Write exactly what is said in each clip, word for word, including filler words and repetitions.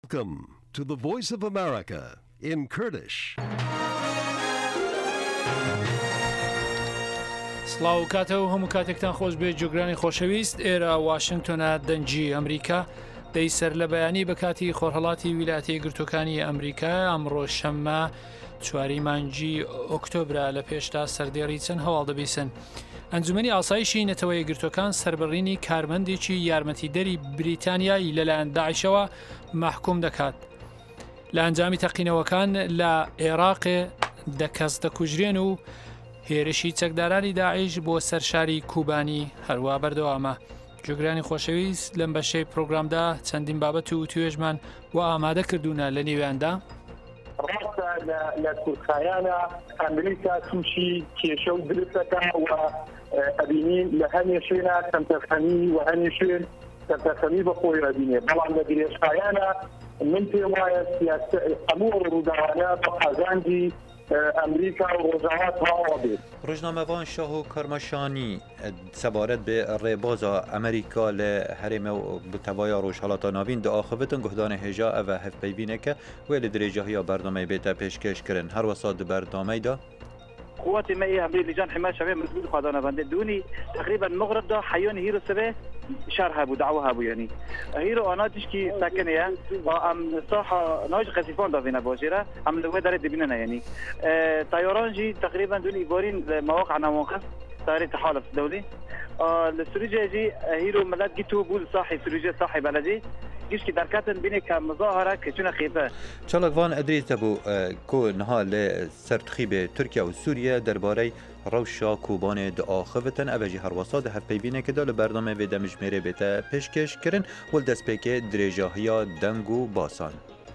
Welcome to the Voice of America in Kurdish. سڵاو کاتەوە هەموو کاتێکتان خۆش بێ جوگرانی خۆشەویست ئێرە واشنگتۆنە دەنجی ئەمریکا دەی سەر لە بەیانی بە کاتی خۆرهەڵاتی ویلایەتە یەکگرتووەکانی ئەمریکا ئەمڕۆ شەممە چواری مانگی ئۆکتۆبرە لە پێشتا سەردێڕی چەند هەواڵ دەبیسن. ئەنجومەنی ئاسایشی نەتەوە یەکگرتووەکان سەربڕینی کارمەندێکی یارمەتیدەری بریتانیای لەلایەن داعشەوە محکوم دەکات. لە ئەنجامی تەقینەوەکان لە عێراقێ دەکەس دەکوژرێن و هێرشی چەکدارانی داعش بۆ سەرشاری کوبانی هەروە بەردەوامە. جوگرانی خۆشەویست لەم بەشەی پرۆگرامدا چەندین بابەت و توێژمان و ئامادە کردوونە لە نێویاندا. ڕاستە لە کورخایانە ئەمریکا تووشی کێشە و درستەکە و ئەبینین لە هەنێ شوێنە کەمتەرخەمی و هەنێ شوێن کەمتەرخەمی بە خۆی ئەبینێ، بەڵام لە درێژخایانە من پێم وایە هەموو ڕووداوانە بە قازاندی ئەمریکا و ڕۆژاوات هاوە بێت. ڕۆژنامەوان شاه و کەرمەشانی سەبارەت بێ ڕێبازە ئەمریکا لە هەرێمە بتەوایە ڕۆژهەڵاتە ناوین داخەبتن گوهدانە هێژا ئەوە هەفپەیبینەکە وێ لە درێژەهەیە بەردەمەی بێتە پێشکەشکردن هەروەسا دە بەردەمەیدا قوات مائية أمريكا لجان حماية شباب مسؤول قادنا بند دوني تقريبا مغرب ده حيون هيرو سبه شهر هابو دعوة هابو يعني هيرو أنا تشكي ساكنة أم صاحة ناج قصيفان ده فينا باجرة أم لو داري دبيننا يعني اه طيران جي تقريبا دوني بارين مواقع نواقص طيارة تحالف دولي اه السوريجي جي هيرو ملات جيتو بول صاحي سوريجي صاحي بلدي گشتی درکتن بینه که مظاهره کچونه خیفه چالکوان ادریس تبو کو نها ل سرتخیب ترکیه و سوریه درباره روشا کوبان داخوتن اوجی هر وسط هفته بینه که دال برنامه و دمجمره بته پیشکش کرن ول دست پک درجاهیا دنگو باسان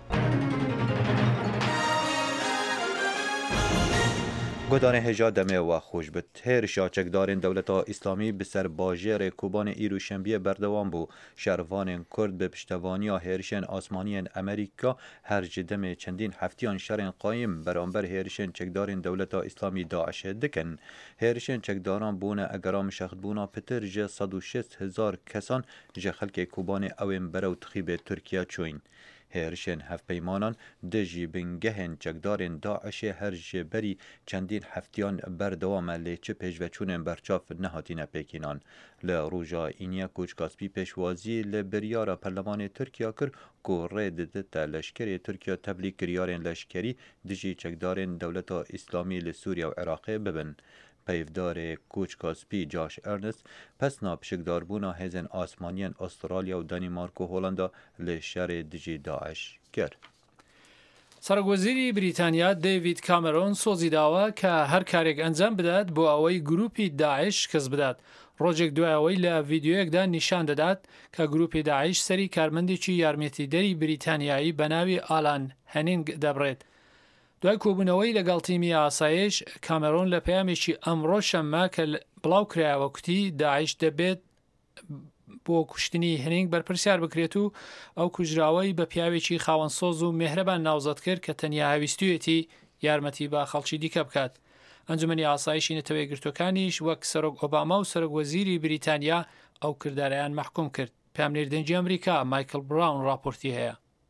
گودانه هجا دمه و خوش به هرشا چکدارین دولتا اسلامی بسر باجر کوبان ایرو شنبیه بردوام بو شروان کرد به پشتوانی هرشن آسمانی امریکا هر جدم چندین هفتیان شرن قایم برانبر هرشن چکدارین دولتا اسلامی داعش دکن هرشن چکداران بونه اگرام شخص بونا پتر جه صد و شصت هزار کسان جه خلق کوبان اوین برو تخیب ترکیه چوین هرشن هفت پیمانان دجی بنگهن چکدارین داعش هر جبری چندین هفتیان بردوام لیچه پیش و چونن برچاف نهاتین پیکینان لروجا اینیا کوچکاسپی پیشوازی لبریارا پرلمان ترکیه کر کو رید دتا لشکری ترکیه تبلیغ کریارین لشکری دجی چکدارین دولتا اسلامی لسوریا و عراق ببن پیفدار کوچکاسپی جاش ارنست پس ناپشکدار بونا هزن آسمانیان استرالیا و دانمارک و هولندا لشر دجی داعش کرد. سەرۆکوەزیری بریتانیا دیوید کامەرۆن سۆزی داوە کە هەر کارێک ئەنجام بدات بۆ ئەوەی گروپی داعش کەس بدات. ڕۆژێک دوایەوەی لە ڤیدیۆیەکدا نیشان دەدات کە گروپی داعش سەری کارمەندێکی یارمەتیدەری بریتانیایی بە ناوی ئالان هەنینگ دەبڕێت. دوای کۆبوونەوەی لەگەڵ تیمی ئاسایش کامەرۆن لە پەیامێکی ئەمڕۆ شەممە کە بڵاو کرایەوە کوتی داعش دەبێت بۆ کوشتنی هەنینگ بەرپرسیار بکرێت و ئەو کوژراوەی بە پیاوێکی خاوەنسۆز و مێهرەبان ناوزەت کرد کە تەنیا هەویستویەتی یارمەتی بە خەڵکی دیکە بکات. ئەنجومەنی ئاسایشی نەتەوە یەکگرتووەکانیش وەک سەرۆک ئۆباما و سەرۆکوەزیری بریتانیا ئەو کردارەیان محکوم کرد. پامنێر دەنجی ئەمریکا مایکل براون راپۆرتی هەیە.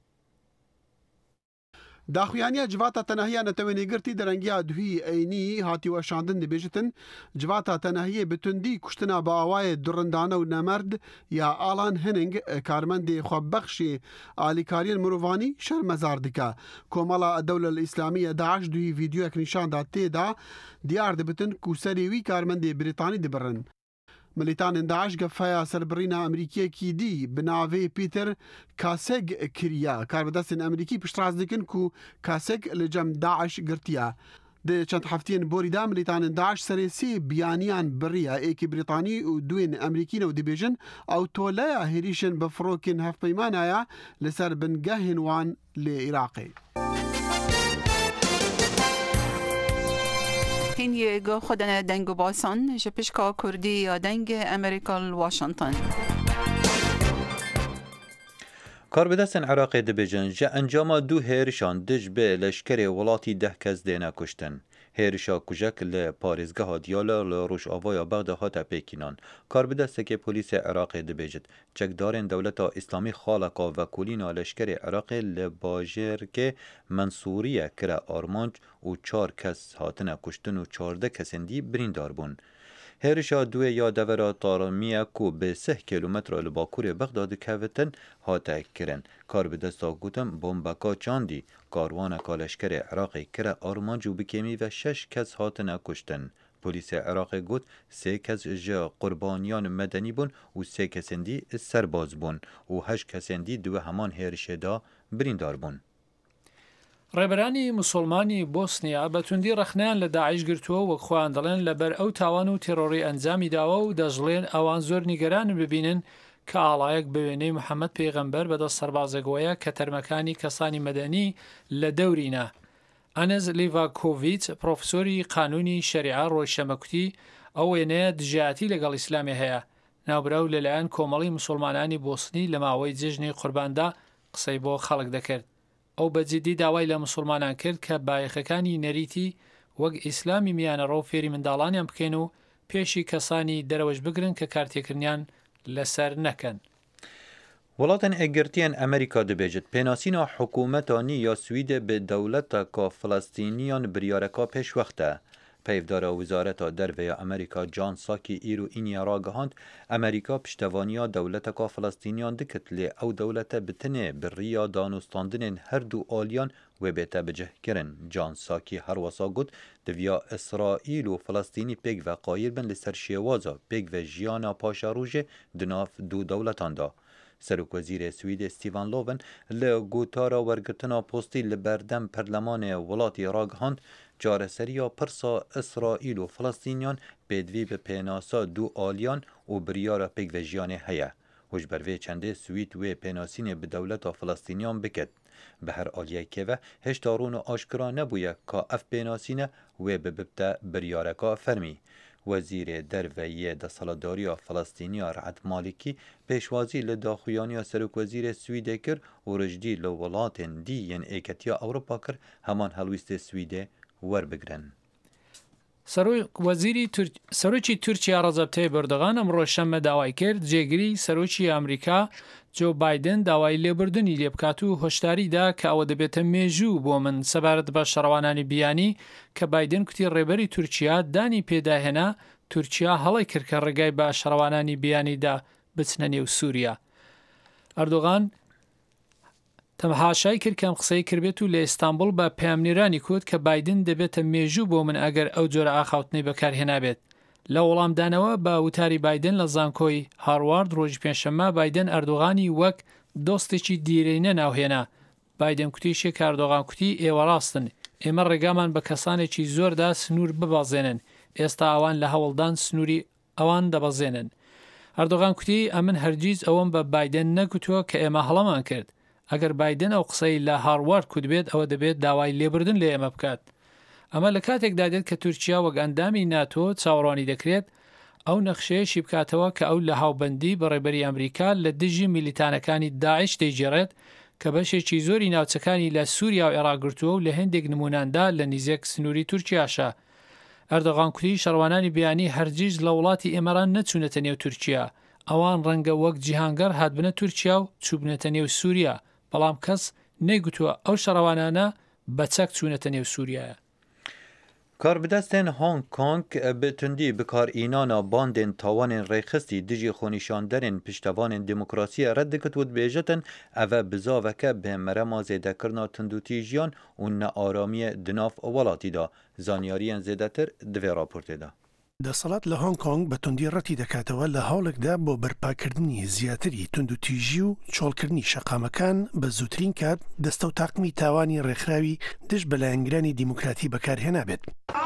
داخویانیا جواتا تنهیه نتوانی گرتی درنگیا دوی اینی هاتی و شاندن دبیجتن جواتا تنهیه بتندی کشتنا با آوای درندانه و نمرد یا آلان هننگ کارمند خواب بخشی آلیکارین مروانی شرمزار دکا کومالا الدولة الإسلامية داعش دوی ویدیو اک نشان دا تیدا دیار دبتن کوسریوی کارمند بریتانی دبرن ملیتان داعش گفایا سربرینا امریکی کی دی بناوی پیتر کاسگ کریا کاربدستن امریکی پشتراز دکن کو کاسگ لجم داعش گرتیا ده چند هفتین بوریدا ملیتان داعش سری سی بیانیان بریا ایکی بریتانی و دوین امریکی نو دیبیجن او تولایا هریشن بفروکن هف پیمانایا لسر بنگهن وان لعراقی این یک خودن دنگ باسان جپشکا کردی یا دنگ امریکا واشنطن کاربدستن عراق دبیجن جا انجام دو هیرشان دج به لشکر ولاتی ده کس دینا کشتن. هێرشا کوژەک لە پارێزگەها دیالە لە ڕۆژئاوای بەغدا هاتە پێکینان. کاربدەستێکی پۆلیسە عێراقê dibêjit çekdarên dewleta îslamî xaleka vekolîna leşkerê Iraqê li bajêrkê Mensuriyê kire armanc û çar kes hatine kuştin û çardeh kesên dî birîndar bûn. Hêrişa duê ya devera tarimiye ku bi sih kilometre li bakurê Bexda dikevitin hate kirin. Karbidesta gotin bombeka çandî karwaneka leşkerê Iraqê kire armanc û bi kemî ve şeş kes hatine kuştin. Polîsê Iraqê got sê kes ji qurbaniyan medenî bûn û sê kesên dî serbaz bûn û heşt kesên dî di wê heman hêrişê de birîndar bûn. ڕێبەرانی مسلمانی بۆسنیا بەتوندی ڕەخنیان لە داعش گرتووە وەک خۆیان دەڵێن لەبەر ئەو تاوان و تێرۆڕی ئەنجامی داوە و دەژڵێن ئەوان زۆر نیگەران ببینن کە ئاڵایەک بە وێنەی محەممەد پێغەمبەر بەدەست سەربازێکەوەیە کە تەرمەکانی کەسانی مەدەنی لە دەورینە. ئەنز لیڤاکۆڤیچ پرۆفسۆری قانونی شەریعە ڕۆیشەمەکوتی ئەو وێنەیە دژایەتی لەگەڵ ئیسلامی هەیە. ناوبراو لەلایەن کۆمەڵی مسلمانانی بۆسنی لە ماوەی جێژنی قورباندا قسەی بۆ خەڵک دەکرد. ئەو بەجددی داوای لە مسلمانان کرد کە بایەخەکانی نەریتی وەک ئیسلامی میانە ڕۆ فێری منداڵانیان بکەین و پێشی کەسانی دەرەوەش بگرن کە کارتێکردنیان لەسەر نەکەن. وڵاتên ئەگرتیان ئەمریکا dibêjit pênasîna hikûmetanî ya Swîdê bi dewleteka Filistîniyan biryareka pêşwext e. Peyvdara Wizareta Derve ya Amerîka John Psaki îro îniya ragihand Amerîka piştevaniya dewleteka Filistîniyan dikit lê ew dewlete bi tinê bi rêya danûstandinên her du aliyan wê bête bicihkirin. John Psaki her wesa got diviya İsraîl û Filistînî pêk veqayîr bin li ser şêwaza pêk ve jiyana paşarojê di nav du dewletan da. Serokvezîrê Swîdê Stephen Löfven li gotara wergirtina postî li berdem perlemanê welatî ragihand careseriya pirsa İsraîl û Filistîniyan pêdivî bi pênasa du aliyan û biryara pêkvejiyanê heye. Ji ber vê çendê Swîd wê pênasînê bi dewleta Filistîniyan bikit. Bi her aliyekê ve heşta rûn û aşkira nebûye ka ev pênasîne wê bibite biryareka fermî. Wezîrê Derve yê desaladariya Filistîniya Re'et Malikî pêşwazî li daxuyaniya Serokwezîrê Swîdê kir û rijdî li welatên dî yên êketiya Ewropa kir heman helwîstê Swîdê werbigirin. سەرۆکی تورکیا ڕەجەب تەیب ئەردۆغان ئەمڕۆ شەممە داوای کرد جێگری سەرۆکی ئەمریکا جۆ بایدن داوای لێبوردنی لێ بکات و هۆشداریدا کە ئەوە دەبێتە مێژوو بۆ من سەبارەت بە شەڕەوانانی بیانی کە بایدن کوتی ڕێبەری تورکیا دانی پێداهێنا تورکیا هەڵی کرد کە ڕێگای بە شەڕەوانانی بیانیدا بچنە نێو سووریا. ئەردۆغان تەمەحاشای کرد کەم قسەی کردبێت و لە ئیستانبول بە پامنیرانی کوت کە بایدن دەبێتە مێژوو بۆ من ئەگەر ئەو جۆرە ئاخاوتنەی بەکارهێنابێت. لە وەڵامدانەوە بە وتاری بایدن لە زانکۆی هاروارد ڕۆژی پێنجشەممە بایدن ئەردۆغانی وەک دۆستێکی دیرینە ناوهێنا. بایدن کوتیشێک ئەردۆغان کوتی ئێوە ڕاستن ئێمە ڕێگامان بە کەسانێکی زۆردا سنوور ببازێنن ئێستا ئەوان لە هەوڵدان سنووری ئەوان دەبەزێنن. ئەردۆغان کوتی ئەمن هەرگیز ئەوەم بە بایدن نەگوتووە کە ئێمە هەڵەمان کرد. ئەگەر بایدن ئەو قسەی لە هاروارد کوتبێت ئەوە دەبێت داوای لێبوردن لە ئێمە بکات. ئەمە لە کاتێکدا دێت کە تورکیا وەک ئەندامی ناتۆ چاوەڕوانی دەکرێت ئەو نەخشەیەشی بکاتەوە کە ئەو لە هاوبەندی بەڕێبەری ئەمریکا لە دژی میلیتانەکانی داعش دەیجێڕێت کە بەشێکی زۆری ناوچەکانی لە سووریا و عێراقگرتووە و لە هەندێک نموناندا لە نزیک سنووری تورکیاشە. ئەردۆغان کوتی شەڕوانانی بیانی هەرگیز لە وڵاتی ئێمەران نەچوونەتە نێو تورکیا. ئەوان ڕەنگە وەک جیهانگەر هاتبنە تورکیا و چوبنێتە نێو سووریا. بەڵام کەس نەیگوتووە ئەو شەڕەوانانە بە چەک چوونەتە نێو سووریایە. Karbidestên Hong Kong bi tundî bikarînana bandên tawanên rêxistî dijî xwenîşanderên piştevanên demokrasiyê red dikit û dibêjitin ev e bizaveke bê merema zêdekirina tundûtîjiyan û nearamiyê di nav welatî da. Zanyariyên zêdetir di vê raportê de. دەسەڵات لە هۆنگ کۆنگ بە توندی ڕەتی دەکاتەوە لە هەوڵێکدا بۆ بەرپاکردنی زیاتری توندوتیژی و چۆڵکردنی شەقامەکان بە زووترین کات دەستە و تاقمی تاوانی ڕێکخراوی دش بەلایەنگرانی دیموکراتی بەکارهێنابێت.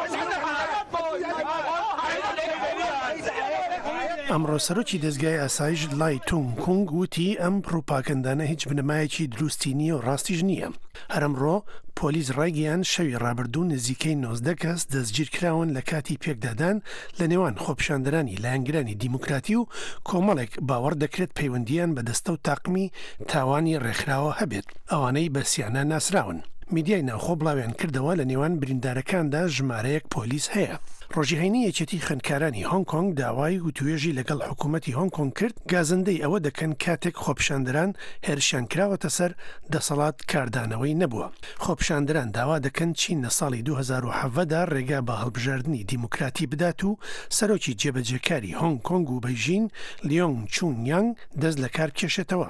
ئەمڕۆ سەرۆکی دەستگای ئاسایش لای تونگ کونگ وتی ئەم پڕوپاکەندانە هیچ بنەمایەکی دروستی نییە و ڕاستیش نییە. هەرەمڕۆ پۆلیس ڕایگەیان شەوی ڕابردوو نزیکەی نۆزدە کەس دەستگیرکراون لە کاتی پێکدادان لە نێوان خۆپیشاندەرانی لایەنگرانی دیموکراتی و کۆمەڵێک باوەڕ دەکرێت پەیوەندیان بە دەستە و تاقمی تاوانی ڕێکخراوە هەبێت ئەوانەی بەرسیانە ناسراون. میدیای ناوخۆ بڵاویان کردەوە لە نێوان بریندارەکاندا ژمارەیەک پۆلیس هەیە. ڕۆژیهێنی یەکێتی خوێندکارانی هۆنگ کۆنگ داوای وتوێژی لەگەڵ حکوومەتی هۆنگ کۆنگ کرد گازندەی ئەوە دەکەن کاتێک خۆپیشاندەران هێرشیان کراوەتە سەر دەسەڵات کاردانەوەی نەبووە. خۆپیشاندەران داوا دەکەن چین لە ساڵی دوو هەزار و حەڤەدا ڕێگا بە هەڵبژاردننی دیموکراتی بدات و سەرۆکی جێبەجێکاری هۆنگ کۆنگ و بەیژین لیۆنگ چون یانگ دەست لە کار کێشێتەوە.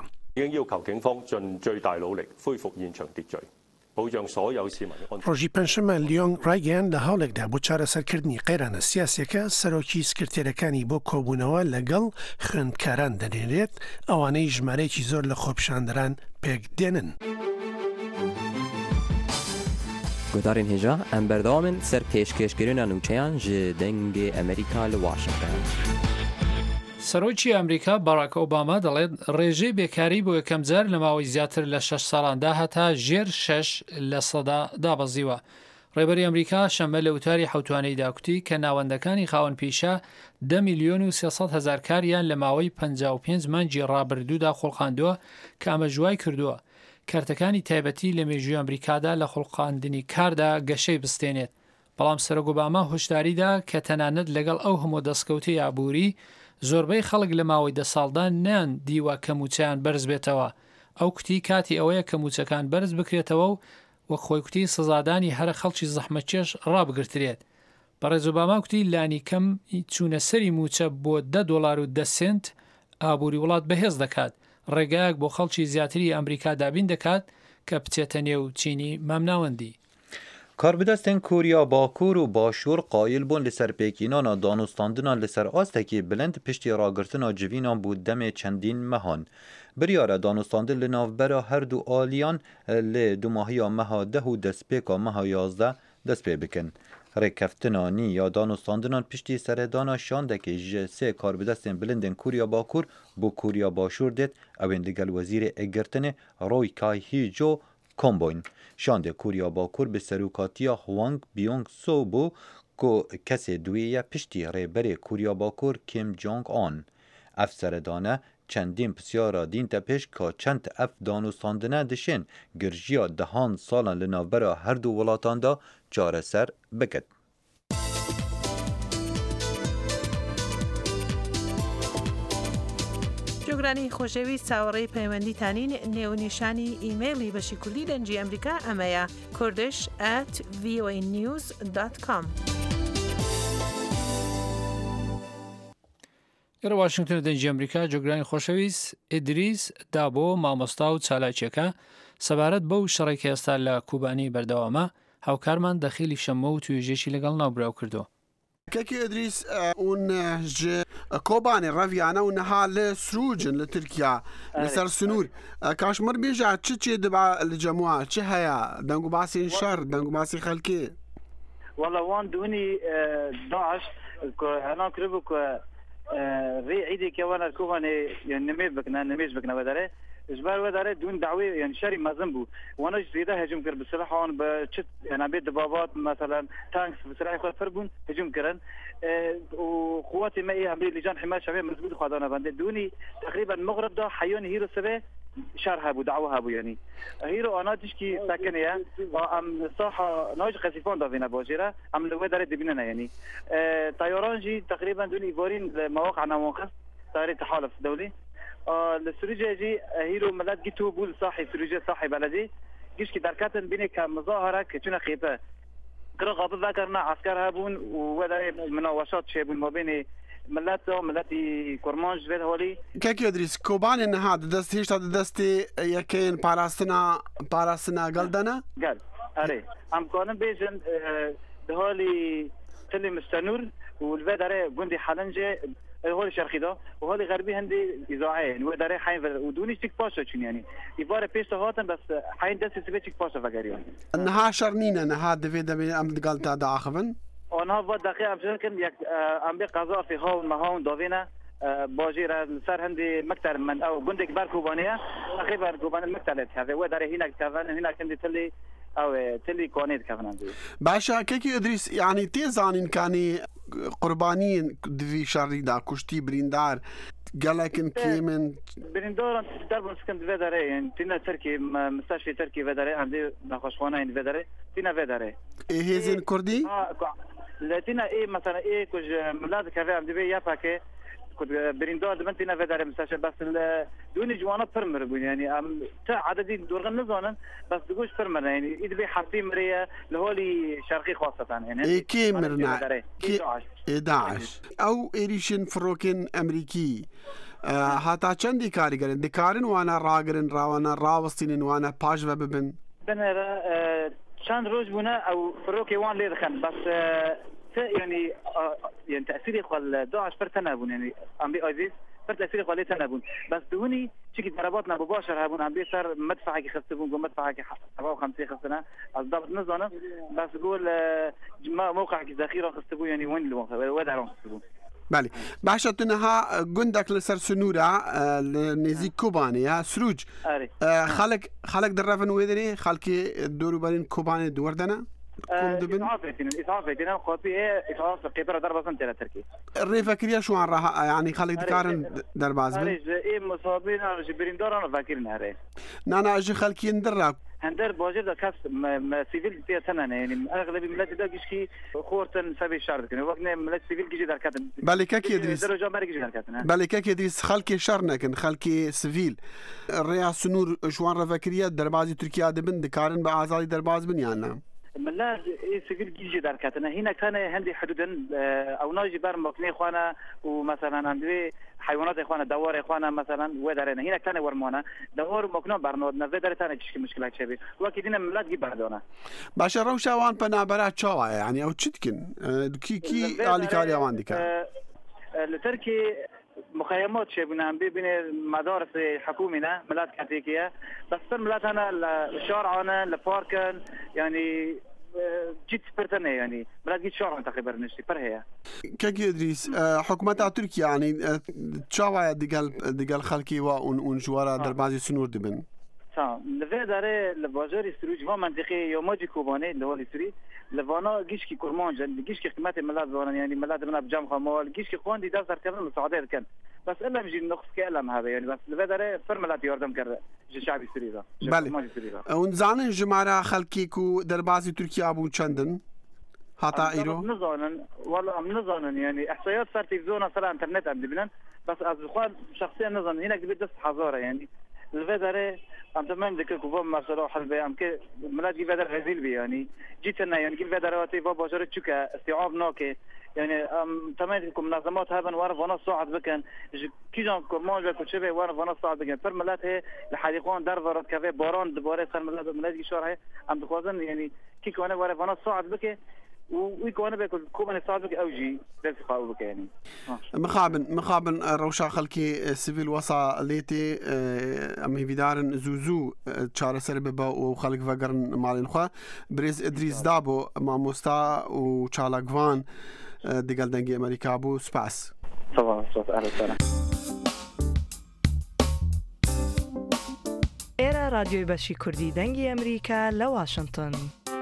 ڕۆژی پەنجشەمە لیۆنگ ڕایگەیان لە هەوڵێکدا بۆ چارەسەرکردنی قەیرانە سیاسیەکە سەرۆکی سکرتێرەکانی بۆ کۆبوونەوە لەگەڵ خوێندکاران دەنێرێت ئەوانەی ژمارەیەکی زۆر لە خۆپیشاندەران پێک دێنن. گۆدارên hêja em berdewamên ser pêşkêşkirina nûçeyan ji dengê Amerîka li Washington. سەرۆکی ئەمریکا باراک ئۆباما دەڵێت ڕێژەی بێکاری بۆ یەکەم جار لە ماوەی زیاتر لە شەش ساڵاندا هەتا ژێر شەش لە سەدا دابەزیوە. ڕێبەری ئەمریکا شەمە لە وتاری حوتوانەی داکوتی کە ناوەندەکانی خاوەن پیشە دە میلیۆن و سێسەد هەزار کاریان لە ماوەی پەنجا و پێنج مانگی ڕابردوودا خۆڵقاندووە کە ئامەژوای کردووە کارتەکانی تایبەتی لە مێژووی ئەمریکادا لە خۆڵقاندنی کاردا گەشەی بستێنێت. بەڵام سەرۆک ئۆباما هۆشداریدا کە تەنانەت لەگەڵ ئەو هەموو دەستکەوتی ئابووری زۆربەی خەڵک لە ماوەی دە ساڵدا نیان دیوە کەموچیان بەرز بێتەوە. ئەو کوتی کاتی ئەوەیە کەموچەکان بەرز بکرێتەوە و وەک خۆی کوتی سزادانی هەرە خەڵکی زەحمەتکێش ڕابگرترێت. بەڕێز ئۆباما کوتی لانی کەم چوونە سەری موچە بۆ دە دۆلار و دە سنت ئابووری وڵات بەهێز دەکات. ڕێگایەک بۆ خەڵکی زیاتری ئەمریکا دابین دەکات کە بچێتە نێو چینی مامناوەندی. کاربدەستên Kuriya Bakur û Başûr qayîl bûn li ser pêkînana danûstandinan li ser astekî bilind piştî ragirtina civînan bû demê çendîn mehan. Biryara danûstandin li navbera her du aliyan lê dumahiya meha deh û destpêka meha yazdeh dest pê bikin. Rêkeftina nî ya danûstandinan piştî seredana şandekê ji sê karbidestên bilindên Kuriya Bakur bû Kuriya Başûr dêt ewên digel wezîrê êgirtinê Roy Kae-hee-jo Komboyn. Şandê Kuriya Bakur bi serokatiya Hwang Byung-so bû ku kesê duî ye piştî rêberê Kuriya Bakur Kim Jong-un. Ev seredane çendîn pisyara dîn te pêş ka çend ev danûstandine dişên girjiya dehan salan li navbera her du welatan da çareser bikin. جۆگرانی خۆشەویست چاوەڕێی پەیوەندیتانین نێونیشانی ئیمەیلی بەشی کوردی دەنجی ئەمریکا ئەمەیە kurdish at voa news dot com. لە واشنگتن دەنجی ئەمریکا جۆگرانی خۆشەویست ئیدریس دابۆ مامۆستا و چالاکیەکە سەبارەت بەو شەڕێکی ئێستا لە کوبانی بەردەوامە هاوکارمان دەخیلی شەممە و توێژێکی لەگەڵ ناوبراو کردو. كاكي إدريس اون ج كوباني رافيانا ونها لسروجن لتركيا لسر سنور كاشمر بيجا تشي دبا الجماعة تشي هيا دنگو باسي شر دنگو باسي خلكي والله وان دوني داعش انا كربك ري عيدي كوانا كوباني يعني نميز بكنا نميز بكنا بدره اجبار وداره دون دعوه يعني شاري مازن بو وانا زياده هجوم كر بسلاح وان بشت يعني بيت دبابات مثلا تانكس بسلاح خود فربون هجوم كرن وقواتي مائيه امريكا لجان حمايه شعبيه مزبوط خدانا بند دوني تقريبا مغرب ده حيون هيرو سبه شارها بو دعوها بو يعني هيرو انا تشكي ساكنه ام صاحه ناج قصيفون دافينا بوجيره ام لو داره دبننا يعني طيرانجي تقريبا دون ايفورين مواقع نواقص طيران تحالف دولي السوريجي جي هيرو ملات جيتو بول صاحي سوريجي صاحي بلدي جيش كي دركاتن بيني كمظاهره كتونه خيبه قرا قبل ذكرنا عسكر هابون ولا مناوشات شيبون ما بين ملات ملاتي كورمانج بيت هولي كاكي ادريس كوبان ان هذا دست هيش هذا دستي يكين باراستنا باراستنا قلدنا قال اري ام كونن بيجن دهولي تلي مستنور والبدره جندي حلنجه هولي شرقي ده وهولي غربي هندي إذاعي وداري حين ودوني تيك باشا شنو يعني يبغى بيش هاتن بس حين دست سبي تيك باشا فقريون انها شرنينا انها دفيدا من ام قالت هذا اخفن انا بعد دقيقه ممكن يك ام بقضاء في هون ما هون دوينا باجير صار عندي مكتب من او جندي كبار كوبانيه تقريبا كوبان المكتب هذا وداري هناك كمان هناك عندي تلي او تلي كونيت كمان باشا كيكي ادريس يعني تيزانين كاني قربانين في شهر دا كشتي بريندار قالكن كيمن بريندار درب سكن فيداري يعني تينا تركي مستشفى تركي فيداري عندي نخشوانا ان فيداري تينا فيداري ايه هيزن كردي اه لاتينا ايه مثلا ايه كوج ملاد كافي عندي بي يافاكي كنت بريندار دمنتينا فيداري مستشفى بس دوني جوانا فرمر يعني ام عددي دورغن نزونن بس تقولش فرمر يعني اذا بي حرفي مريا لهولي شرقي خاصه يعني ايه كيمرنا كي داعش او ايريشن فروكن امريكي هاتا چندی کاریگرن دکارن وانا راگرن راوانا راوستین وانا پاش و ببن بنرا چند روز بونا او فروكي وان لي دخن بس يعني يعني تاثيري خل داعش فرتنابون يعني ام بي ايزيس فرتاثيري خل تنابون بس دوني شكي ضرباتنا مباشر هابون ام بيصير مدفعك يخسبون مدفعك سبعة وخمسين خسنا الضبط نزونه بس قول موقعك ذخيره خسبون يعني وين اللي ودعوا خسبون بله باشا تنها جندك لسر سنورة نزيك كوباني سروج خلق خلق درفن ويدري خلقي دورو برين كوباني دوردنا إسعافاتين إسعافاتين قاطي إيه إسعاف قطرة دربة سنتين تركي الريفة كريا شو عن راح يعني خلق دكارن درباز بن إيه مصابين أنا جبرين دور أنا فاكرين هري نانا أجي خلقي ندرك هندر باجر ده كاس سيفيل تيا سنة يعني أغلب ملات ده جيشكي خورتن سبي شهر كنا وقتنا ملات سيفيل جيجي در كاتن بالك يدرس درجة مارك جيجي در كاتن بالك يدرس خلقي شرنا كن خلقي سيفيل الرياح سنور شوان رفكرية دربازي تركيا دبن دكارن بعزالي درباز بن يعني ملا سيفيل جيجي در كاتن هنا كان هندي حدودا أو ناجي بار مكني إخوانا ومثلا عندي حيوانات إخوانا دوار إخوانا مثلا ودارنا هنا كان ورمانا دوار مكنا برنود نفدر تاني كشكي مشكلة شبي وكيدنا ملات جي بعدنا باش روشا وان بنا برات شوا يعني أو تشتكن كي كي على كاري وان ديكا لتركي مخيمات شبنا عم بين مدارس حكومينا ملات كاتيكية بس ملات أنا الشارعنا الباركن يعني جيت سبرتنا يعني بلاد جيت شارع تقريبا نشتي برهيا كيف إدريس حكومة تركيا يعني تشاوى دجال دجال خلقي وون جوارا دربازي سنور دبن تمام لفه داره لباجر استروج و منطقه یوماجی کوبانه اللي هو الاستري لفانا جيش كي كورمانج جيش كي قيمه ملاد وانا يعني ملاد بنا بجام خمال جيش كي خوان دي دفتر كان مساعده كان بس الا مجي نقص كلام هذا يعني بس لفه داره فرملات يردم كر شعبي استري ذا بله ونزانن جماعه خلقي كو دربازي تركيا ابو چندن هاتا ايرو نظانن والله ام نظانن يعني احصائيات صار تلفزيون صار انترنت عند بلان بس از خوان شخصيا نظن هنا قبل دست حضاره يعني الفدرة أم تمام ذكر كوفام مرسلوا حلبة أم ك ملاد جي فدرة غزيل بي يعني جيتنا يعني كل فدرة واتي فا باشرة شوكا استيعاب ناكي يعني أم تمام كم منظمات هذا وارف وانا صاعد بكن كي جان كمان بكل شيء وارف وانا صاعد بكن فر ملاد هي لحديقان در ورد كافي باران دبارة صار ملاد ملاد جي شهر هي أم بخوازن يعني كي كمان وارف وانا صاعد بكن ويكون بيكون كومن صادق اوجي بس قاوبك يعني مخابن مخابن روشا خلكي سيفيل وصا ليتي ام هيدارن زوزو تشار سربا وخلق فقرن مالين خو بريز ادريس دابو ماموستا وتشالاغوان ديغال دنجي امريكا بو سباس طبعا صوت اهلا وسهلا ايرا راديو باشي كردي دنجي امريكا لواشنطن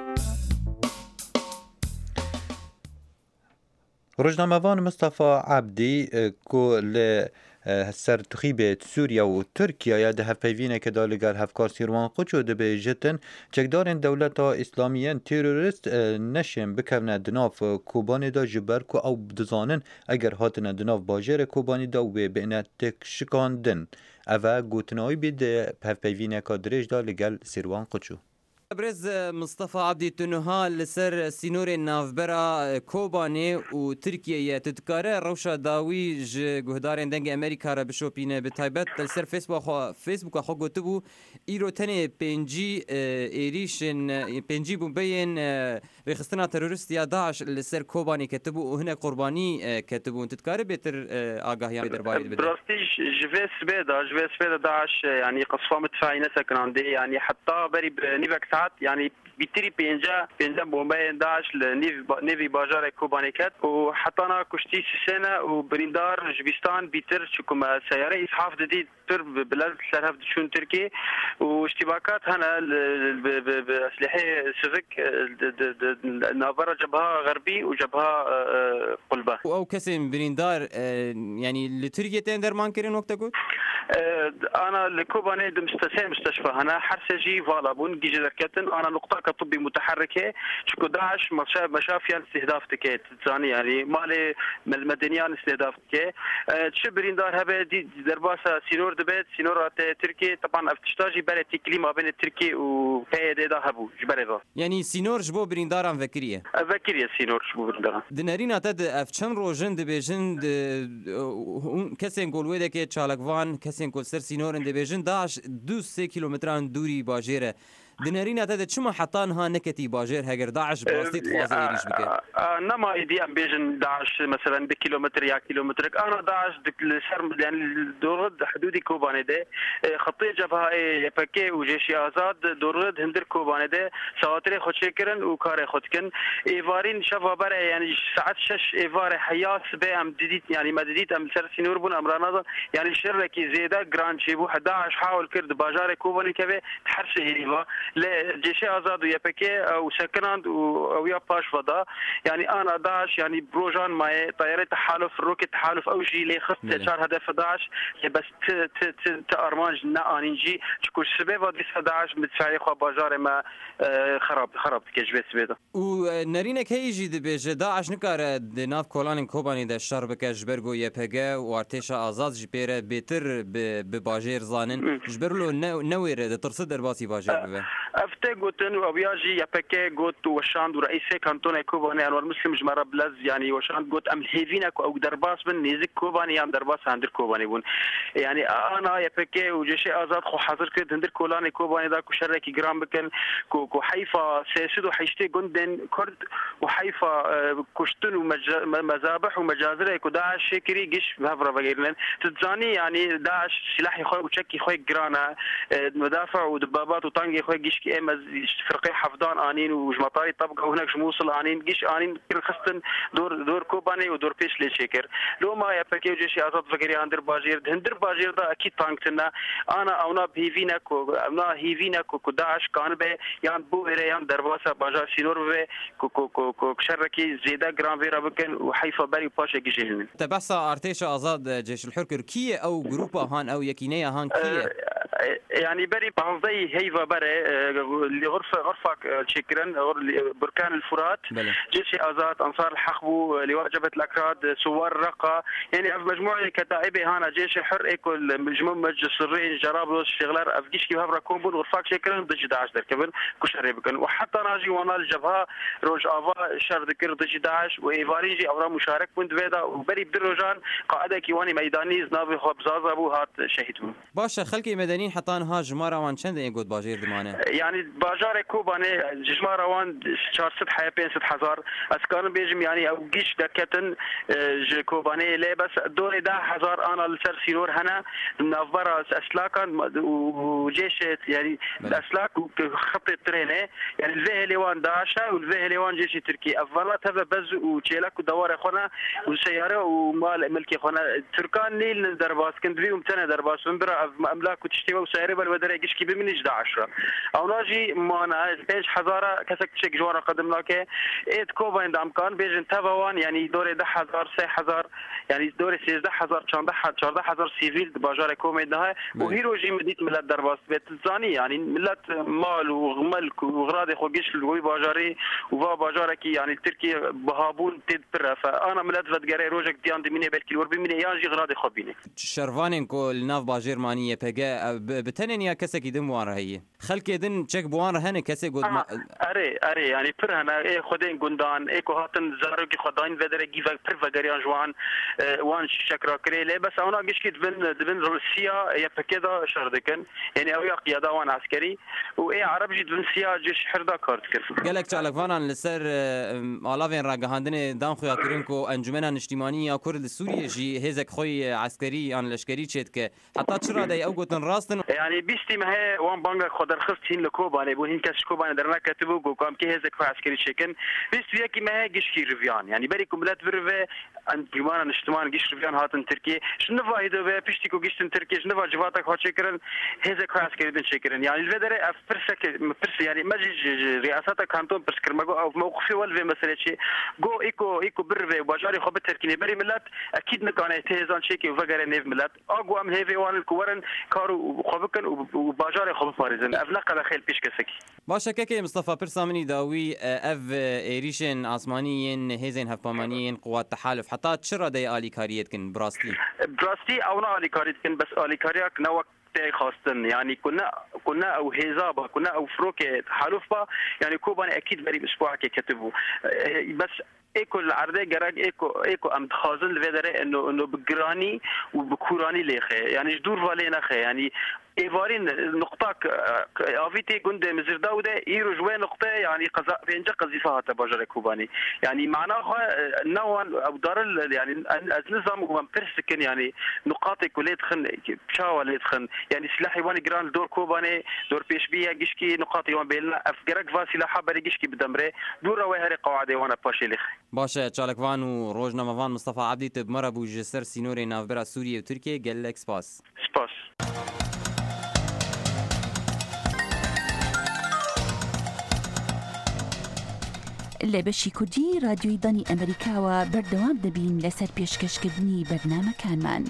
روزنامه‌وان مصطفى عبدی کو ل سر تخیبت سوریا و ترکیه یا ده هفپیوینه که دالگر هفکار سیروان قچو ده به جتن چکدارن دولت اسلامیان تیروریست نشم بکونه دناف کوبانی دا جبر کو او بدزانن اگر هاتن دناف باجر کوبانی دا و بینه تک شکاندن اوه گوتنایی بید هفپیوینه که درش دا لگل سیروان قچو برز مصطفى عبدي تنها لسر سينور نافبرا كوباني و تركيا تذكار روشا داوي ج جهدارين دنگ امريكا را بشوبينه بتايبت لسر فيسبوك خو فيسبوك خو گوتبو ايرو تني بنجي ايريشن بنجي بوبين رخصتنا تيرورستيا داعش لسر كوباني كتبو وهنا قرباني كتبو تذكار بيتر اگاهيان درباري براستي جفيس بيدا جفيس بيدا داعش يعني قصفه مدفعي نسكن عندي يعني حتى بري نيبك ساعت يعني بيتري بينجا بينجا بومباي داعش لنيفي نيفي باجار كوباني كات وحتى انا كشتي سنه وبريندار جبيستان بيتر شكما سياره اسعاف جديد تر بلاد ثلاثة آلاف شون تركي واشتباكات هنا باسلحه سيفيك نافرة جبهه غربي وجبهه قلبه او كسم بريندار يعني لتركيا تندر مان كرين وقت قلت انا لكوباني مستشفى مستشفى هنا حرسجي فالابون جي دركتن انا نقطه كطبي متحركه شكو داعش مشافيا استهداف تكيت ثاني يعني مالي المدنيان استهداف تكي تشبرين دار هبه دي درباسه سينور دبت سينور تركي طبعا افتشتاجي بلتي كلمه بين التركي وكايد ده هبو جبريفا يعني سينور جبو بريندار ام فكريه فكريه سينور جبو بريندار دنارينا تد افچن روجن دبيجن كسين قول ويده كي چالکوان كسين قول سر سينور دبيجن داعش دو سه كيلومتران دوری باجيره دنارينا تد چما حطان ها نكتي باجير هاجر داعش براستي تخوازه يريش بك نما ايدي ام بيجن داعش مثلا بكيلومتر يا كيلومتر انا داعش الشرم يعني دورد حدودي كوباني ده خطيه جبهه يبكي وجيش ازاد دورد هندر كوباني ده سواتري خدشكرن وكاري خدكن ايفارين شفا بره يعني ساعات شش ايفار حياس به ام جديد يعني مديد ام سر سينور بن امرانه يعني شركي زياده جراند شيبو احد عشر حاول كرد باجار كوباني كبه تحرش هيريفا لجيش ازاد ويبكي او سكناند او يا باش فضا يعني انا داعش يعني بروجان ماي طياره تحالف روكت تحالف او جي لي خط شهر هدف داعش بس تارمانج نانجي شكون السبب دي داعش متفاعل خو باجار ما خراب خراب كجبت بيدا ونرينا كيجي دبج داعش نكار دناف كولان كوباني ده شرب كجبرغو يبهجا وارتيشا ازاد جبيره بيتر بباجير زانن جبرلو نوير ترصد درباسي باجير به افتى قوتن وابياجي يبكي قوت وشاند ورئيسي كانتون كوباني انور مسلم جمره بلز يعني وشاند قوت ام هيفينك او درباس من نيزك كوباني يعني درباس عندر كوباني بون يعني انا يبكي وجيش ازاد خو حاضر كد هندر كولاني كوباني دا كشركي جرام بكن كو حيفا سيسد وحيشتي جندن كرد وحيفا كشتن ومذابح ومجازر كو داعش شكري جيش بهفره بغيرن تتزاني يعني داعش سلاح يخوي وشكي خوي جرانا مدافع ودبابات وطنجي خوي جيش كي اما فرقي حفظان انين وجمطاري طبقه وهناك موصل انين جيش انين كل خصن دور دور كوباني ودور بيش لي شكر لو ما يبكي جيش ازاد فكري اندر باجير هندر باجير دا اكيد تانكتنا انا اونا بهيفينا كو اونا هيفينا كو داعش كان به يعني بو يعني درباسه باجار سينور به كو كو كو شركي زيدا جران فيرا بكن وحيفا بري باشا جيشين تبعث ارتيشا ازاد جيش الحر تركيا او جروبا هان او يكينيا هان كيه يعني بري بانزي هيفا بري اللي غرفه غرفه شكرا بركان الفرات بلي. جيش ازاد انصار الحقبو لواء جبهه الاكراد سوار رقه يعني مجموعه كتائبه هنا جيش حر ايكل مجموعه مجلس الرئيس جرابلس شغلار افجيش كيف هبره كومبون غرفاك شكرا ضد داعش دركبن كشري بكن وحتى ناجي وانا الجبهه روج افا شر ذكر ضد داعش وايفاريجي او مشارك بند فيدا وبري بدروجان قاعده كيواني ميداني زنافي خبزاز ابو هات شهيدون باشا خلقي مدنيين حطان ها جماره وان چند يقود باجير دمانه يعني باجار كوباني جماره وان أربعمية حياه بين ستة آلاف اسكان بيجم يعني او جيش دكتن كوباني لي بس دور ده هزار انا السر سينور هنا نافرا اسلاكن وجيش يعني الاسلاك خط الترينه يعني الفهلي وان داشا والفهلي وان جيش تركي افضلت هذا بز وتشيلك ودوار اخونا وسياره ومال ملكي اخونا تركان نيل درباس كنت فيهم سنه درباس منبرا املاك وتشتيوا وسياره بالودره جيش كي بمنج داعش او ناجي مانا بيش حزاره كسك تشك جوار قدم لك ايد كوبا عند امكان بيجن تبوان يعني دور ده حزار سه حزار يعني دور سيزده حزار چانده چارده حزار سيفيل باجار كومي ده وهيروجي مديت ملت درباس بيت زاني يعني ملت مال وغملك وغراض خو جيش الوي باجاري وفا باجاركي يعني تركي بهابون تدبر فانا ملت فدغري روجك ديان دميني بالكي ور بميني يانجي غراض خو بيني شرفانين كل ناف باجير مانيه بقى بتنن يا كسك يدم وان هي خلك يدن تشك بوان هن كسك قد ما اري اري يعني پر هنا اي خودين گندان اي کو هاتن زارو کی خداين ودره گيفا پر وگريان جوان وان شكرا كريله بس انا قشكي دبن دبن روسيا يا بكذا شردكن يعني او قياده وان عسكري واي عرب جي دبن سيا جيش حردا كارت كر قالك تعلق فانان لسر الاوین راگهاندن دام خویا کرینکو انجمن اجتماعی کورد سوریه جی هزك خوي عسكري ان لشكري تشت ك حتى تشرا داي او قوتن راستن يعني بيستي ما هي وان بانغ خدر خصتين لكوباني بو هين كاش كوباني درنا كتبو كو كام كي هزك خوي عسكري شكن بيستي كي ما هي جشكي ريفيان يعني بري كومبلات برفه ان جمان اجتماعي جيش ريفيان هاتن تركي شنو فايده به بيشتي كو جيشتن تركي شنو جواتك هات شكرن هزك خوي عسكري بن شكرن يعني الفدر افرسك فرس يعني ما رئاسه كانتون برسكرمغو او موقفي والفي مساله شيء جو ايكو ايكو برفه باجاري خو بتركيني بري ملت اكيد نكانه تهزان شيكي وفقر نيف ملت اقوى من هيفي وان الكورن كارو خبكن وباجار خب فارزن افنق خيل بيش كسكي باشا كيكي مصطفى برسامني داوي اف ايريشن عثمانيين هيزن هفمانيين قوات تحالف حتى تشرا دي الي كاريتكن براستي براستي او نا الي كاريتكن بس الي كارياك نوك خاصتن يعني كنا كنا او هزابه كنا او فروك تحالفا يعني كوبان اكيد بري اسبوع كتبوا بس ايكو العرضه جرج ايكو ايكو ام تخازن الفدره انه انه بجراني وبكوراني ليخه يعني جدور فالينا خي يعني ايفارين نقطه افيتي كنت مزر داوده يرو جوي نقطه يعني قضاء بينجا قذيفه باجر كوباني يعني معناها نوع او دار يعني النظام هو مفرسكن يعني نقاط كليت خن شاو اللي تخن يعني سلاح يواني جران دور كوباني دور بيشبيه جشكي نقاط يوان بيلنا افجرك فاسلاح بري جشكي بدمره دور وهري قواعد وانا باشي لخ باشا چالکوان و روزنامه‌وان مصطفى عبدی تبمر بو جسر سینور ناوبرا سوریه و ترکیه گلک سپاس سپاس لبشی کوردی رادیوی دانی ئەمریکا و بەردەوام دەبین لەسەر پێشکەشکردنی بەرنامەکانمان.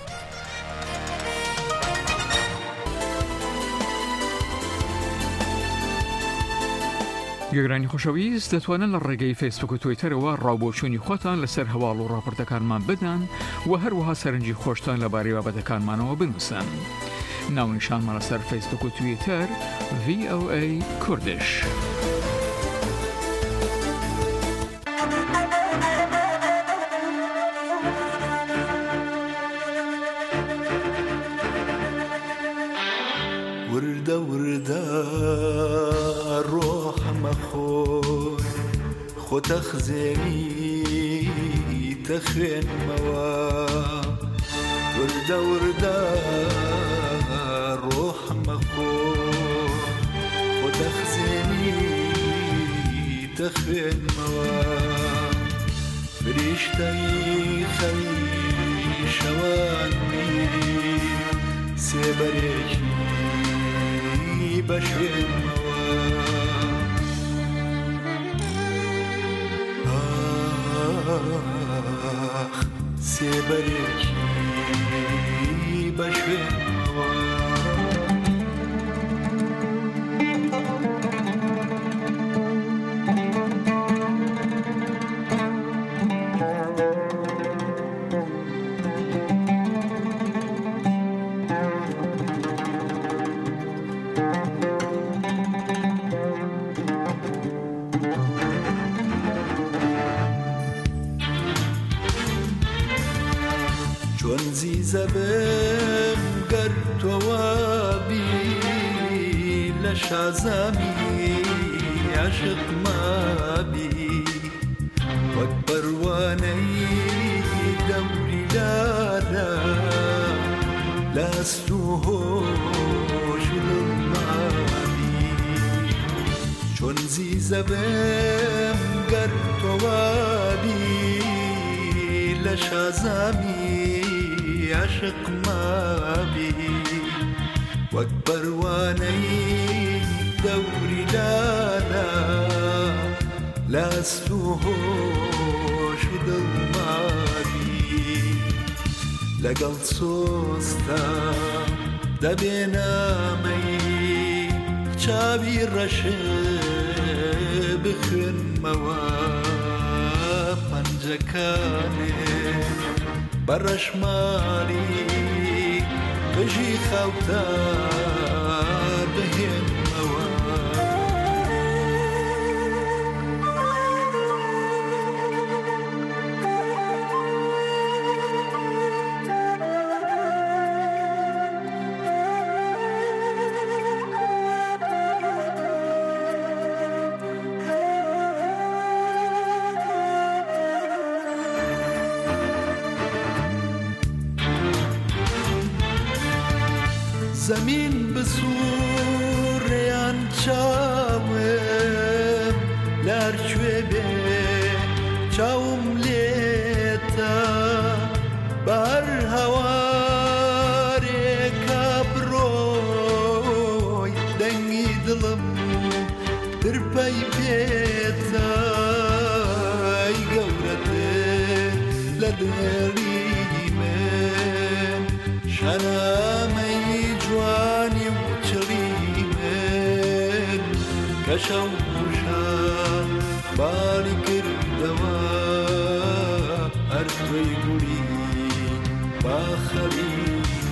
گەگرانی خۆشەویست دەتوانن لە ڕێگەی فیسبوک و تویتەرەوە ڕاوبۆچوونی خۆتان لەسەر هەواڵ و ڕاپۆرتەکانمان بدەن و هەروەها سەرنجی خۆشتان لەبارەی بابەتەکانمانەوە بنووسن. ناونیشانمان لەسەر فیسبوک و تویتەر ڤی ئۆ ئەی کوردش. وردة وردة الروح مخور خو تخزيني تخين موا وردة وردة الروح مخور خو تخزيني تخين موا فريشتي خي شواني سيبريكي بشر آخ سيبرك بشر زبم قرت وابي لشازامي عشق ما بي واكبر واني دوري لا لا لا سوهوش للمالي شون زي زبم قرت وابي لشازامي عشق ما بي واكبر واني دوري لا لا لا سوهوش ضلمالي لقل صوصتا دبينا مي شابي الرشب خن مواب من جكاني برش مالي بجي خوتا بهن مواد زەمین بسوڕێیان چاوم لارکوێ بێ چاوم لێتە بەهەر هەوارێکە بڕۆی دەنگی دڵم درپەی پێتە گەورەتر لە دێڵی من شەرامەی جوانی و چڕی من کە شەو شان باری کردەوە هەر توی گوری باخەوی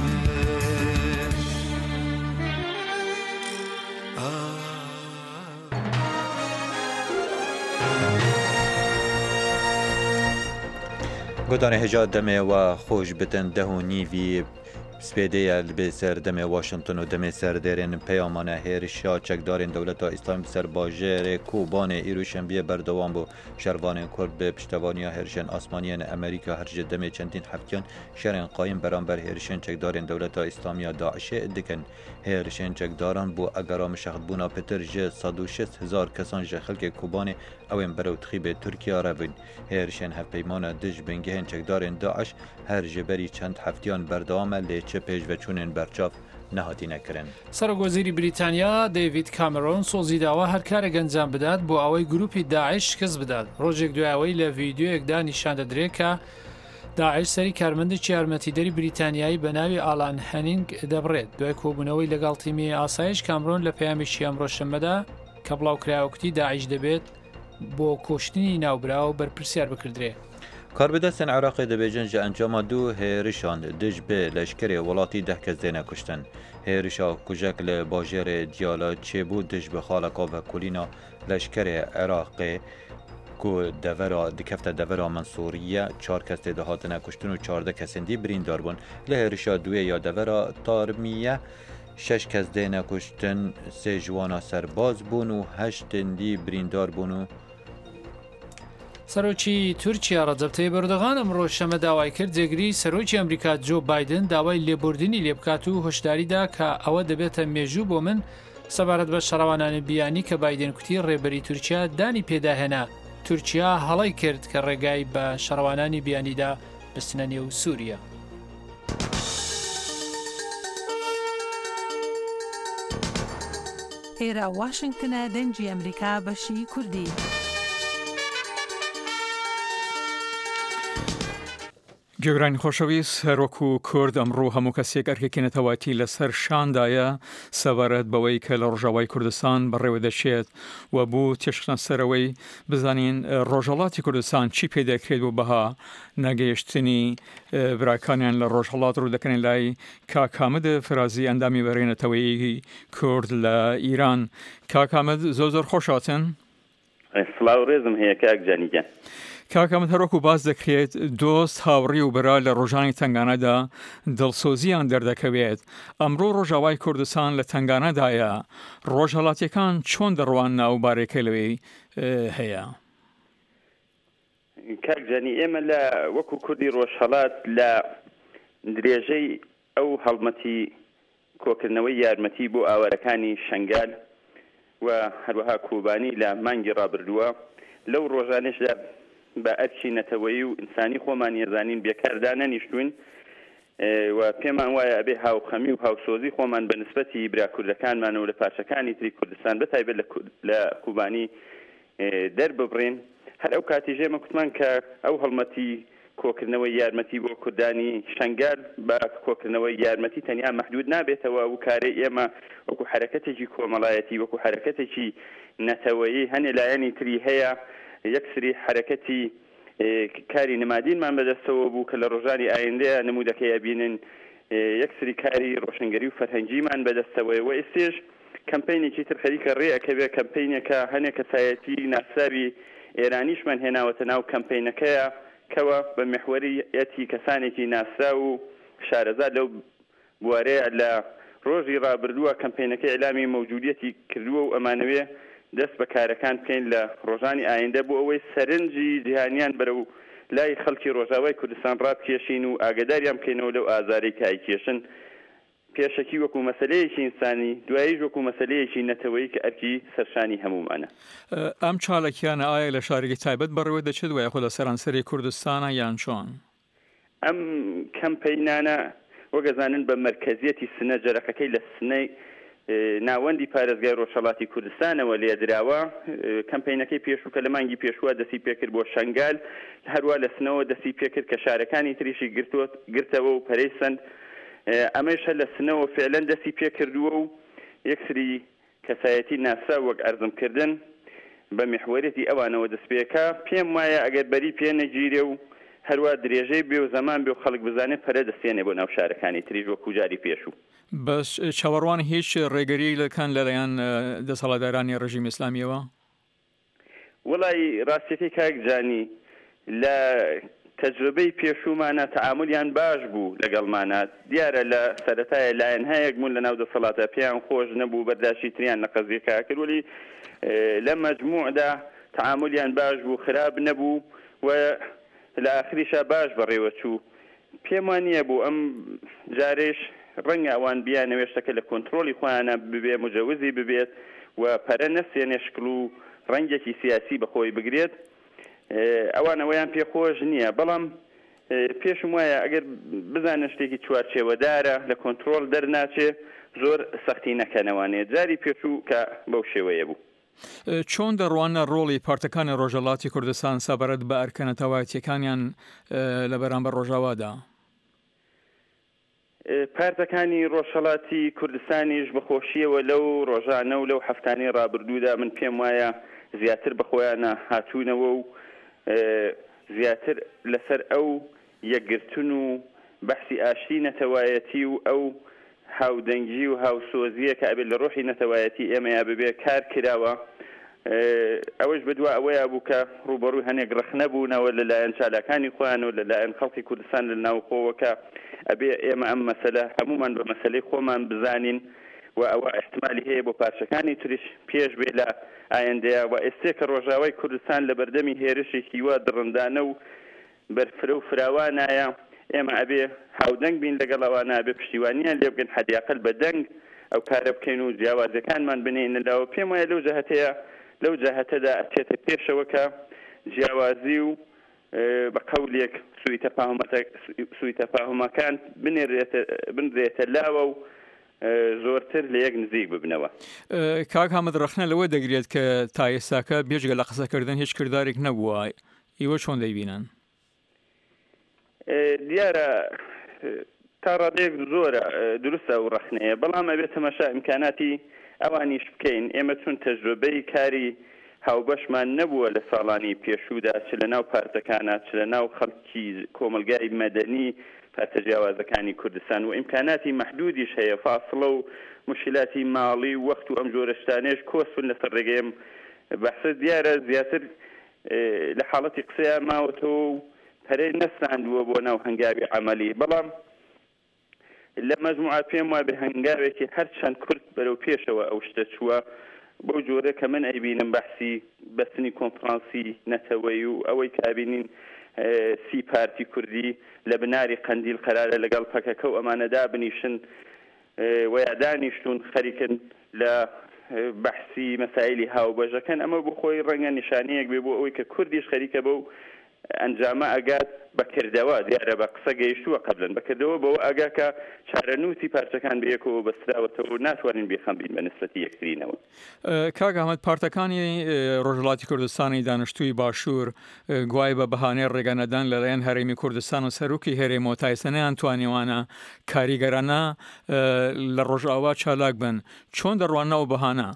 گۆدانە هێژات دەمێەوە خۆش بتن دەه و نیڤی سپێدەیە بێ سەر دەمێ واشنگتن و دەمێ سەر دێرێن پەیامانە هێرشا چەکدارên دەولەتا ئیسلامی سەر باژێرê کوبانê îrûşembiye berdewam bû şervanên Kurd bi piştevaniya hêrişên asmaniyên Amerîka her ji demê çendîn heftiyan şerên qayîm beramber hêrişên çekdarên dewleta îslamiya Daişê dikin. Hêrişên çekdaran bû egera mişextbûna pitir ji sed û şêst hezar kesan ji xelkê Kubanê ew ên berew tixîbê Tirkiya re bûn. Hêrişên hevpeymana di ji bingehên çekdarên Daeş her ji berî çend heftiyan berdewam e lê çi pêşveçûnên berçav nehatîne kirin. Serokvezîrî Brîtanya David Cameron sozî dawa her karek encam bidat bû awê grûpî Daeş şikest bidat. Rojek duyawê li vîdyoyekda nîşan dedire ka Daeş serî karmendekî yarmetîderî Brîtanyayî bi navê Alan Henning debret. Duay kobûnewê legal tîmê asayiş Cameron li peyamekî em roşemeda ke bilawkirayokî Daeş debêt بۆ کۆشتنی ناوبرا و بەرپرسیار بکردرێ. کاربدەستên Iraqê dibêjin ji encama du hêrişan dij bê leşkerê welatî deh kes dêne kuştin. Hêrişa kujek li bajêrê Diyala çêbû dij bi xaleka vekulîna leşkerê Iraqê ku devera dikefte devera Mansûriye çar kes tê dihatine kuştin û çardeh kesên dî birîndar bûn. Li hêrişa duê ya devera Tarmiye şeş kes dêne kuştin, sê ciwana serbaz bûn û heştên dî birîndar bûn û سەرۆکی تورکیا ڕەجەب تەیب ئەردۆغان ئەمڕۆ شەمە داوای کرد جێگری سەرۆکی ئەمریکا جۆ بایدن داوای لێبوردنی لێبکات و هۆشداریدا کە ئەوە دەبێتە مێژوو بۆ من سەبارەت بە شەڕەوانانی بیانی کە بایدن کوتی ڕێبەری تورکیا دانی پێداهێنا. تورکیا هەڵی کرد کە ڕێگای بە شەڕەوانانی بیانیدا بستنە نێو سووریا. ئێرە واشنگتنە دەنگی ئەمریکا بەشی کوردی. گەورانی خۆشەویست هەروەکو کورد ئەمڕۆ هەموو کەسێک ئەرکێکێنێتەواتی لەسەر شاندایە سەبارەت بەوەی کە لە ڕۆژاوای کوردستان بەڕێوە دەچێت و بوو تێشخنە سەرەوەی بزانین ڕۆژهەڵاتی کوردستان چی پێدەکرێت و بەها نەگەیشتنی براکانیان لە ڕۆژهەڵات ڕوو دەکەن لای کاکامد فرازی ئەندامی بەڕێنەتەوەی کورد لە ئیران. کاکامد زۆر زۆر خۆشاتن. سڵاو ڕێزم هەیە کاک جانیگەن. کاکەمت هەروەکو باز دەکرێت دۆست هاوڕی و برا لە ڕۆژانی تنگانەدا دڵسۆزیان دەردەکەوێت. ئەمڕۆ ڕۆژاوای کوردستان لە تنگانەدایە ڕۆژهەڵاتیەکان چۆن دەڕوان ناو بارێکە لەوەی هەیە؟ کاکجانی ئێمە لە وەکو کوردی ڕۆژهەڵات لە درێژەی ئەو هەڵمەتی کۆکردنەوەی یارمەتی بۆ ئاوارەکانی شەنگال و هەروەها کوبانی لە مانگی ڕابردووە لەو ڕۆژانێشدا بە ئەرچی نەتەوەیی و ئینسانی خۆمان ێزانین بێکاردا نەنیشتوین و پێمان وایە ئەبێ هاوخەمی و هاوسۆزی خۆمان بە نسبەتی براکوردەکانمانەوە لە پارچەکانی تری کوردستان بەتایبەت لە کوبانی دەرببڕێن. هەر ئەو کاتیژێمە کوتمان کە ئەو هەڵمەتی کۆکردنەوەی یارمەتی بۆ کوردانی شەنگال بە کۆکردنەوەی یارمەتی تەنیا مەحدود نابێتەوە و کارێ ئێمە وەکو حرەکەتێکی کۆمەڵایەتی وەکو حرەکەتێکی نەتەوەیی هەنێ لایەنی تری هەیە یەکسری حرەکەتی کاری نمادینمان بەدەستەوە بوو کە لە ڕۆژانی ئایندەیە نمودەکەی بینن یەکسری کاری ڕۆشنگەری و فەرهەنگیمان بەدەستەوەی و ئێستێش کەمپینێکی تر خەریکە ڕێەکە بێ کەمپینێکە هەنێک کەسایەتی ناساوی ئێرانیشمان هێناوەتە ناو کەمپینەکەیە کەوە بە محوەریەتی کەسانێکی ناسا و شارەزاد لەو بوارەیە لە ڕۆژی ڕابردووە کەمپینەکە ئەلامی موجودیەتی کردووە و ئەمانەوێ دەست بە کارەکان بکەین لە ڕۆژانی ئایندە بۆ ئەوەی سەرنجی جیهانیان بەرەو لای خەڵکی ڕۆژاوای کوردستان ڕابکێشین و ئاگداریان بکەینەوە لەو ئازارەی کایکێشن پێشەکی وەکو مەسلەیەکی ئینسانی دواییش وەکو مەسلەیەکی نەتەوەی کە ئەرکی سەرشانی هەمومانە. ئەم چاڵکیانە ئایا لە شارێکی تایبەت بەڕێوە دەچێت وایە خۆ لە سەرانسەری کوردستانە یان چۆن؟ ئەم کەمپەینانە وەگەزانن بە مرکزیەتی سنە جەرەقەکەی لە سنەی ناوەندی پارێزگای ڕۆژهەڵاتی کوردستانەوە لێدراوە. کەمپەینەکەی پێشوو کە لە مانگی پێشووە دەستی پێکرد بۆ شەنگال، هەروە لە سنەوە دەستی پێکرد کە شارەکانی تریشی گرتەوە و پەرەیسەند. ئەمەشە لە سنەوە فعلەن دەستی پێکردووە و یەکسری کەسایەتی ناسا وەک ئەرزمکردن بە میحوەرەتی ئەوانەوە دەست پێکا. پێم وایە ئەگەر بەری پێ نەگیرێ و هەروە درێژەی بێ و زەمان بێ و خەڵک بزانێت پەرە دەستێنێ بۆ ناو شارەکانی تریژ وەکو جاری پێشوو. بەس چاوەڕوان هیچ ڕێگەری لەکەن لەلایەن دەسەڵاتدارانی ڕژیم ئیسلامیەوە؟ وڵی ڕاستیەکەی کاکجانی لە تەجربەی پێشوومانە تەعاملیان باش بوو لەگەڵمانە. دیارە لە سەرەتایە لایەنهایەک بوون لە ناو دەسەڵاتە پێیان خۆش نەبوو، بەرداشتی تریان لە قەزیەکە کرد، وەلی لە مەجموعدا تەعاملیان باش بوو، خراب نەبوو و لە ئاخریشا باش بەڕێوە چوو. پێم وانییە بوو ئەم جارێش ڕەنگە ئەوان بیان نوێشتەکە لە کۆنتترۆلی خۆیانە ببێ، مجەوزی ببێت و پەرە نەسێنێ شکل و ڕەنگێکی سیاسی بەخۆی بگرێت. ئەوان ئەوەیان پێخۆش نییە، بەڵام پێشم وایە ئەگەر بزانە شتێکی چوارچێوەدارە لە کۆنتترۆل دەرناچێ زۆر سەختی نەکەنەوانێت. جاری پێشوو کە بەو شێوەیە بوو. چۆن دەڕوانە ڕۆڵی پارتەکانی ڕۆژهەڵاتی کوردستان سەبارەت بە ئەرکەنەتەوایەتیەکانیان لە بەرامبەر ڕۆژاوادا؟ پارتەکانی ڕۆژهەڵاتی کوردستانیش بەخۆشیەوە لەو ڕۆژانە و لەو هەفتانەی ڕابردوودا من پێم وایە زیاتر بەخۆیانە هاتوونەوە و زیاتر لەسەر ئەو یەکگرتن و بەحسی ئاشتی نەتەوایەتی و ئەو هاودەنگی و هاوسۆزیە کە ئەبێت لە ڕۆحی نەتەوایەتی ئێمەیا ببێ کار کراوە. ئەوەش بەدووە ئەوەیە بوو کە ڕوبەڕووی هەنێک ڕخنە بوونەوە لەلایەن چالاکانی خۆیان و لەلایەن خەڵکی کوردستان لە ناوخۆوەکە ئەبێ ئێمە ئەم مەسەلە هەمومان بە مەسەلەی خۆمان بزانین و ئەوە احتمالی هەیە بۆ پارچەکانی تریش پێش بێ لە ئایندەیە. و ئێستێ کە ڕۆژاوای کوردستان لە بەردەمی هێرشێکی وا دڕندانە و بەرفرە و فراوانایە، ئێمە ئەبێ هاودەنگ بین لەگەڵ ئەوانە، ئەبێ پشتیوانیان لێ بگەن، حەدیاقل بە دەنگ ئەو کارە بکەین و جیاوازەکانمان بنێنەوە. پێم وایە لەو جەهەتەیە لەو جەهەتەدا ئەچێتە پێشەوە کە جیاوازی و بە قەولێک سووی تەفاهمەکان بنرێتە لاوە و زۆرتر لە یەک نزیک ببنەوە. کاک حامد ڕەخنە لەوە دەگرێت کە تا ئێستاکە بێجگە لە قسەکردن هیچ کردارێک نەبووە، ئیوە چۆن دەیبینن؟ دیارە تا ڕادێک زۆرە دروستە و ڕەخنەیە، بەڵام ئەبێت تەماشا ئیمکاناتی ئەوانیش بکەین. ئێمە چون تەجربەی کاری هاوبەشمان نەبووە لە ساڵانی پێشوودا، چ لە ناو پارتەکانە چ لە ناو خەڵکی کۆمەلگای مەدەنی پارتە جیاوازەکانی کوردستان، و ئیمکاناتی مەحدودیش هەیە، فاصلە و مشکلاتی ماڵی و وەخت و ئەم جۆرە شتانێش کۆسون لەسەر ڕێگەیم بەحسە. دیارە زیاتر لە حاڵەتی قسەیان ماوەتەوە و پەرەی نەستاندووە بۆ ناو هەنگاوی عەمەلی، بەڵام لە مەجموعە پێم وایە بە هەنگاوێکی هەرچەند کورت بەرەو پێشەوە ئەو شتە چووە بەو جۆرە کە من ئەیبینم بەحسی بەستنی کۆنفرانسی نەتەوەی و ئەوەی کابینین سی پارتی کوردی لە بناری قەندیل قەرارە لەگەڵ پەکەکە و ئەمانەدا بنیشن ویا دانیشتون خەریکن لە بەحسی مەسایلی هاوبەشەکەن. ئەمە بۆ خۆی ڕەنگە نیشانەیەک بێ بۆ ئەوەی کە کوردیش خەریکە بەو ئەنجامە ئەگات بەکردەوە. دیارە بە قسە گەیشتووە قەبلن بەکردەوە بەوە ئاگاکە چارەنووسی پارچەکان بەیەکەوە بەستراوەتەوە و ناتوانین بێخەمبین بە نسبەتی یەکترینەوە. کاک ئەحمەد، پارتەکانی ڕۆژهەڵاتی کوردستانی دانیشتووی باشوور گوای بە بەهانەی ڕێگەنەدان لەلایەن هەرێمی کوردستان و سەرۆکی هەرێمەوە تایسەنەیان توانیوانە کاریگەرانە لە ڕۆژئاوا چالاک بن. چۆن دەڕوانەوە بەهانە؟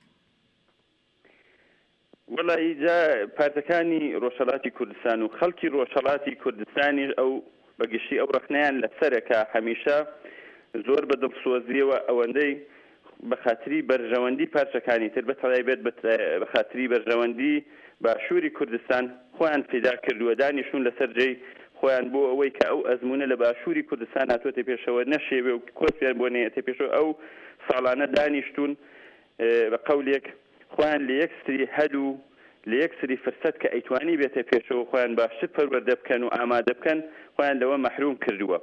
وەڵی جا پارتەکانی ڕۆژهەڵاتی کوردستان و خەڵکی ڕۆژهەڵاتی کوردستانی ئەو بەگشتی ئەو ڕەخنەیان لەسەرەکە هەمیشە زۆر بە دڵسۆزیەوە ئەوەندەی بە خاتری بەرژەوەندی پارچەکانی تر بەتەڵایبێت بە خاتری بەرژەوەندی باشووری کوردستان خۆیان پێدا کردووە، دانیشتون لەسەر جێی خۆیان بۆ ئەوەی کە ئەو ئەزمونە لە باشووری کوردستان هاتووەتە پێشەوە نەشێوێ و کۆسیان بۆ نێتە پێشەوە. ئەو ساڵانە دانیشتون بە قەولێک خۆیان لە یەکسری هەلو لە یەکسری فرسەت کە ئەیتوانی بێتە پێشەوە خۆیان باشتر پەروەردە بکەن و ئامادە بکەن، خۆیان لەوە مەحروم کردووە.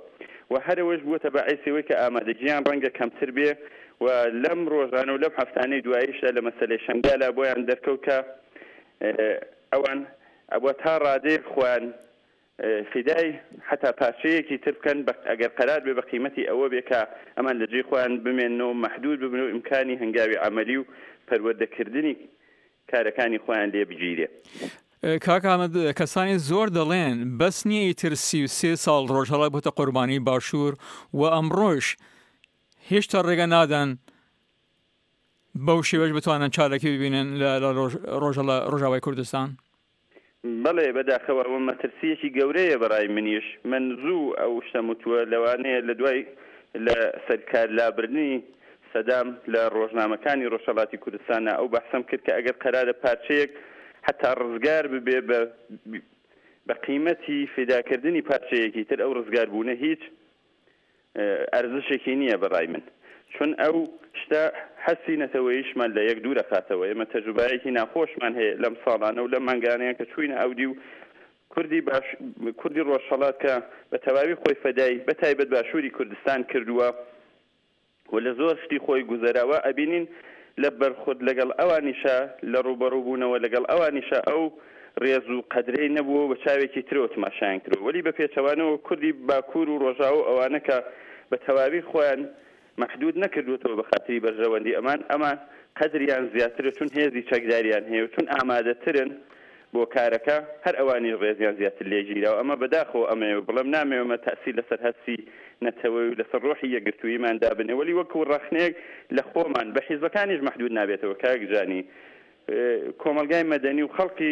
و هەرەوەش بووە بەعیسەوەی کە ئامادەجییان ڕەنگە کەمتر بێ و لەم ڕۆژانە و لەم هەفتانەی دواییشدا لە مەسەلەی شەنگالە بۆیان دەرکەوت کە ئەوان ئەوە تا ڕادەیەک خۆیان فیدای حتا پارچەیەکی تر بکەن ئەگەر قەرار بێ بە قیمەتی ئەوە بێ کە ئەمان لەجێ خۆیان بمێنەوە مەحدود ببن و ئیمکانی هەنگاوی عەمەلی و پەروەردەکردنی کارەکانی خۆیان لێ بگیرێ. کاک ئەحمەد کەسانی زۆر دەڵێن بەس نییە ئیتر سی و سێ ساڵ ڕۆژهەڵات بۆتە قوربانی باشوور و ئەمڕۆژ هێشتا ڕێگە نادەن بەو شێوەش بتوانن چارەکی ببینن لە ڕۆژاوای کوردستان؟ بەڵێ بەداخەوە ئەوە مەترسیەکی گەورەیە بەڕای منیش. من زوو ئەو شتە وتووە لەوانەیە لە دوای لە سەرکار لابردنی سەدام لە ڕۆژنامەکانی ڕۆژهەڵاتی کوردستانە ئەو بەحسەم کرد کە ئەگەر قەرارە پارچەیەک حتا ڕزگار ببێ بە قیمەتی فێداکردنی پارچەیەکی تر ئەو ڕزگاربوونە هیچ ئەرزشێکی نییە بەڕای من، چون ئەو شتە حەسی نەتەوەیشمان لە یەک دوورە خاتەوە. ئێمە تەجروبایەکی ناخۆشمان هەیە لەم ساڵانە و لەم مانگانەیە کە چوینە ئەودی و کوردی باش کوردی ڕۆژهەڵات کە بە تەواوی خۆی فەدای بەتایبەت باشووری کوردستان کردووە و لە زۆر شتی خۆی گوزەراوە ئەبینین لە بەرخورد لەگەڵ ئەوانیشە لە ڕوبەڕووبوونەوە لەگەڵ ئەوانیشە ئەو ڕێز و قەدرەی نەبووە بە چاوێکی ترەوە تماشایان کردو. وەلی بە پێچەوانەوە کوردی باکوور و ڕۆژاو ئەوانە کە بە تەواوی خۆیان محدود نەکردوێتەوە بە خاتری بەرژەوەندی ئەمان ئەمان قەدریان زیاترە چون هێزی چەکداریان هەیە و چون ئامادەترن بۆ کارەکە هەر ئەوانی ڕێزیان زیاتر لێگیرەوە. ئەمە بەداخەوە ئەمەوە بڵم نامەوێمە تاسی لەسەر هەستی نەتەوەی و لەسەر ڕۆحی یەکگرتوویمان دابنێ، وەلی وەکو ڕەخنەیەک لە خۆمان بە حیزبەکانیش محدود نابێتەوە. کاکجانی کۆمەلگای مەدەنی و خەڵکی